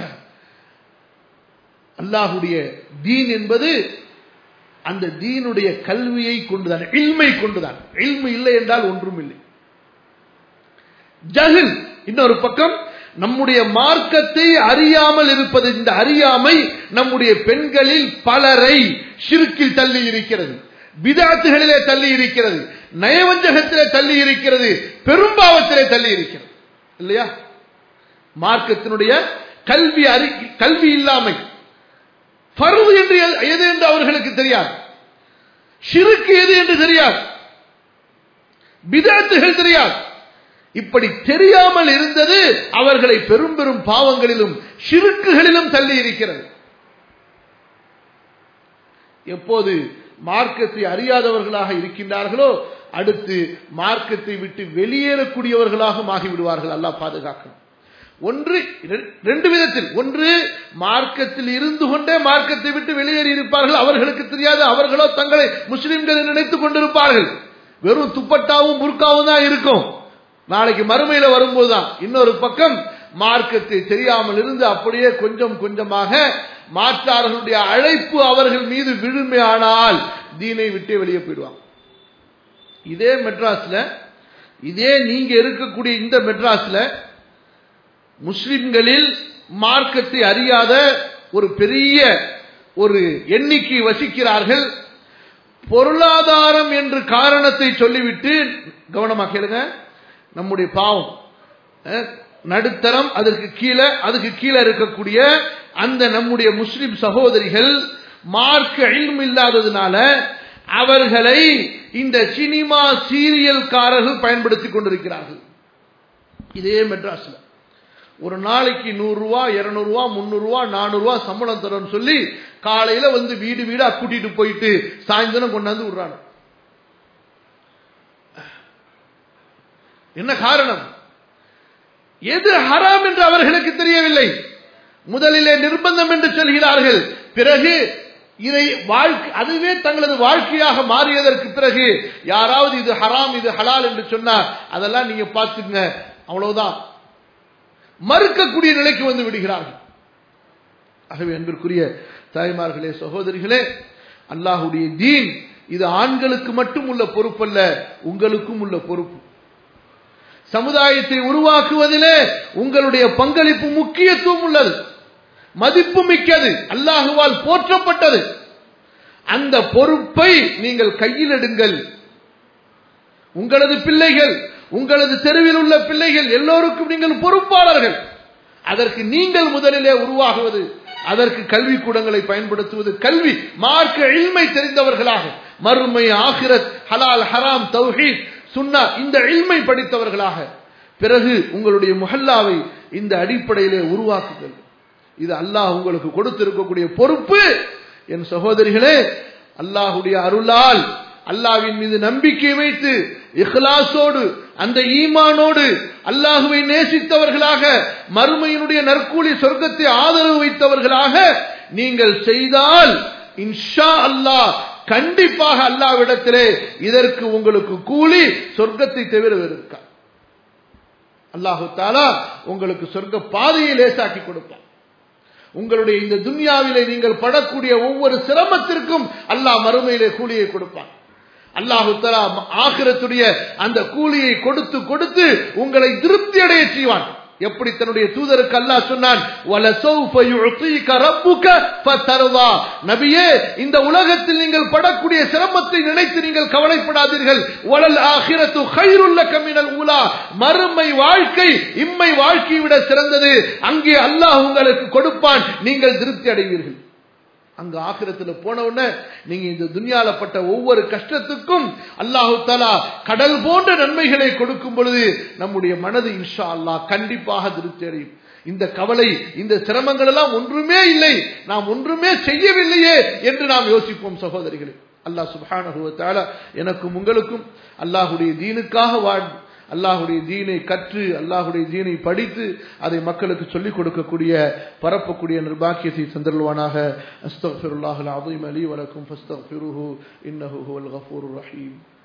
அல்லாஹ்வுடைய தீன் என்பது அந்த தீனுடைய கல்வியை கொண்டுதான், இல்மை கொண்டுதான். இல்மு இல்லை என்றால் ஒன்றும் இல்லை. ஜஹில் இன்னொரு பக்கம், நம்முடைய மார்க்கத்தை அறியாமல் இருப்பது. இந்த அறியாமை நம்முடைய பெண்களில் பலரை ஷிர்கில் தள்ளி இருக்கிறது, பிதாத்துகளிலே தள்ளி இருக்கிறது, நயவஞ்சகத்திலே தள்ளி இருக்கிறது, பெரும்பாவத்திலே தள்ளி இருக்கிறது. இல்லையா? மார்க்கத்தினுடைய கல்வி அறி கல்வி இல்லாமை, ஃபர்து என்று எது என்று அவர்களுக்கு தெரியாது, ஷிர்க் எது என்று தெரியாது, பிதாத்துகள் தெரியாது. இப்படி தெரியாமல் இருந்தது அவர்களை பெரும் பெரும் பாவங்களிலும் ஷிர்க்குகளிலும் தள்ளி இருக்கிறது. எப்போது மார்க்கத்தை அறியாதவர்களாக இருக்கின்றார்களோ அடுத்து மார்க்கத்தை விட்டு வெளியேறக்கூடியவர்களாக ஆகிவிடுவார்கள். அல்லாஹ் பாதுகாக்கணும். ஒன்று ரெண்டு விதத்தில், ஒன்று மார்க்கத்தில் இருந்து கொண்டே மார்க்கத்தை விட்டு வெளியேறி இருப்பார்கள், அவர்களுக்கு தெரியாது, அவர்களோ தங்களை முஸ்லிம்கள் நினைத்துக் கொண்டிருப்பார்கள். வெறும் துப்பட்டாவும் புர்காவும் தான் இருக்கும். நாளைக்கு மறுமையில வரும்போதுதான். இன்னொரு பக்கம் மார்க்கத்தை தெரியாமல் இருந்து அப்படியே கொஞ்சம் கொஞ்சமாக மாற்றார்களுடைய அழைப்பு அவர்கள் மீது விழுமையானால் தீனை விட்டே வெளியே போயிடுவாங்க. இதே மெட்ராஸ்ல, இதே நீங்க இருக்கக்கூடிய இந்த மெட்ராஸ்ல முஸ்லிம்களில் மார்க்கத்தை அறியாத ஒரு பெரிய ஒரு எண்ணிக்கை வசிக்கிறார்கள். பொருளாதாரம் என்று காரணத்தை சொல்லிவிட்டு, கவனமாக கேளுங்க, நம்முடைய பாவம் நடுத்தரம், அதற்கு கீழே அதுக்கு கீழே இருக்கக்கூடிய அந்த நம்முடைய முஸ்லிம் சகோதரிகள் மார்க்க இல்ம் இல்லாததுனால அவர்களை இந்த சினிமா சீரியல்காரர்கள் பயன்படுத்திக் கொண்டிருக்கிறார்கள். இதே மெட்ராஸ்ல ஒரு நாளைக்கு நூறு ரூபா, இருநூறு ரூபா, முன்னூறு ரூபா, நானூறு ரூபா சம்பளம் தரும் சொல்லி காலையில வந்து வீடு வீடா கூட்டிட்டு போயிட்டு சாயந்தரம் கொண்டாந்து விடுறாங்க. என்ன காரணம்? எது ஹராம் என்று அவர்களுக்கு தெரியவில்லை. முதலிலே நிர்பந்தம் என்று சொல்கிறார்கள், பிறகு இதை வாழ்க்கை அதுவே தங்களது வாழ்க்கையாக மாறியதற்கு பிறகு யாராவது இது ஹராம் இது ஹலால் என்று சொன்னார், அதெல்லாம் நீங்க பார்த்துங்க, அவ்வளவுதான், மறுக்கக்கூடிய நிலைக்கு வந்து விடுகிறார்கள். ஆகவே அன்பிற்குரிய தாய்மார்களே, சகோதரிகளே, அல்லாஹ்வுடைய தீன் இது ஆண்களுக்கு மட்டும் உள்ள பொறுப்பல்ல, உங்களுக்கும் உள்ள பொறுப்பு. சமுதாயத்தை உருவாக்குவதிலே உங்களுடைய பங்களிப்பு முக்கியத்துவம் உள்ளது, மதிப்பு மிக்கது, அல்லாஹுவால் போற்றப்பட்டது. அந்த பொறுப்பை நீங்கள் கையில் எடுங்கள். உங்களது பிள்ளைகள், உங்களது தெருவில் உள்ள பிள்ளைகள் எல்லோருக்கும் நீங்கள் பொறுப்பாளர்கள். அதற்கு நீங்கள் முதலிலே உருவாகுவது, அதற்கு கல்வி கூடங்களை பயன்படுத்துவது, கல்வி மார்க்க இல்மை தெரிந்தவர்களாக, மறுமை, ஆகிரத், ஹலால் ஹராம், தௌஹீத், சுன்னா, இந்த இல்மை படித்தவர்களாக. பிறகு உங்களுடைய முஹல்லாவை இந்த அடிப்படையிலே உருவாக்குங்கள். இது அல்லாஹ் உங்களுக்கு கொடுத்திருக்கக்கூடிய பொறுப்பு. என் சகோதரிகளே, அல்லாஹ்வுடைய அருளால் அல்லாஹ்வின் மீது நம்பிக்கை வைத்து இஹ்லாஸோடு அந்த ஈமானோடு அல்லாஹ்வை நேசித்தவர்களாக, மறுமையினுடைய நற்கூலி சொர்க்கத்தை ஆதரவு வைத்தவர்களாக நீங்கள் செய்தால் இன்ஷா அல்லாஹ் கண்டிப்பாக அல்லாஹ்விடத்திலே இதற்கு உங்களுக்கு கூலி சொர்க்கத்தை தவிர வேறு இருக்கா. அல்லாஹு தஆலா உங்களுக்கு சொர்க்க பாதையை லேசாக்கி கொடுப்பார். உங்களுடைய இந்த துன்யாவிலே நீங்கள் படக்கூடிய ஒவ்வொரு சிரமத்திற்கும் அல்லாஹ் மறுமையிலே கூலியை கொடுப்பான். அல்லாஹு தஆலா ஆகிரத்துடைய அந்த கூலியை கொடுத்து கொடுத்து உங்களை திருப்தி அடைய செய்வான். எப்படி தன்னுடைய தூதருக்கு அல்லாஹ் சொன்னான், வலசௌஃப யு'தீக ரப்புக ஃபதர்வா, நபியே, இந்த உலகத்தில் நீங்கள் படக்கூடிய சிரமத்தை நினைத்து நீங்கள் கவலைப்படாதீர்கள். வலல் ஆகிரத்து கைருல் லக மினல் ஊலா, மறுமை வாழ்க்கை இம்மை வாழ்க்கையை விட சிறந்தது. அங்கே அல்லாஹ் உங்களுக்கு கொடுப்பான், நீங்கள் திருப்தி அடைவீர்கள். அங்க ஆகிரத்துல போன உடனே நீங்க இந்த துன்யால பட்ட ஒவ்வொரு கஷ்டத்துக்கும் அல்லாஹு தஆலா கடல் போன்ற நன்மைகளை கொடுக்கும் பொழுது நம்முடைய மனது இன்ஷா அல்லாஹ் கண்டிப்பாக திருப்தி அடையும். இந்த கவலை, இந்த சிரமங்கள் எல்லாம் ஒன்றுமே இல்லை, நாம் ஒன்றுமே செய்யவில்லையே என்று நாம் யோசிப்போம். சகோதரிகளே, அல்லாஹ் சுப்ஹானஹு வ தஆலா எனக்கும் உங்களுக்கும் அல்லாஹ்வுடைய தீனுக்காக வாழ்ந்து அல்லாஹ்வுடைய தீனை கற்று அல்லாஹ்வுடைய தீனை படித்து அதை மக்களுக்கு சொல்லிக் கொடுக்கக்கூடிய பரப்பக்கூடிய நிர்பாக்கியத்தை தந்தருள்வானாக. அஸ்தக்ஃபிருல்லாஹல் அஸீம் லீ வ லக்கும் ஃபஸ்தக்ஃபிருஹு இன்னஹு ஹுவல் கஃபூருர் ரஹீம்.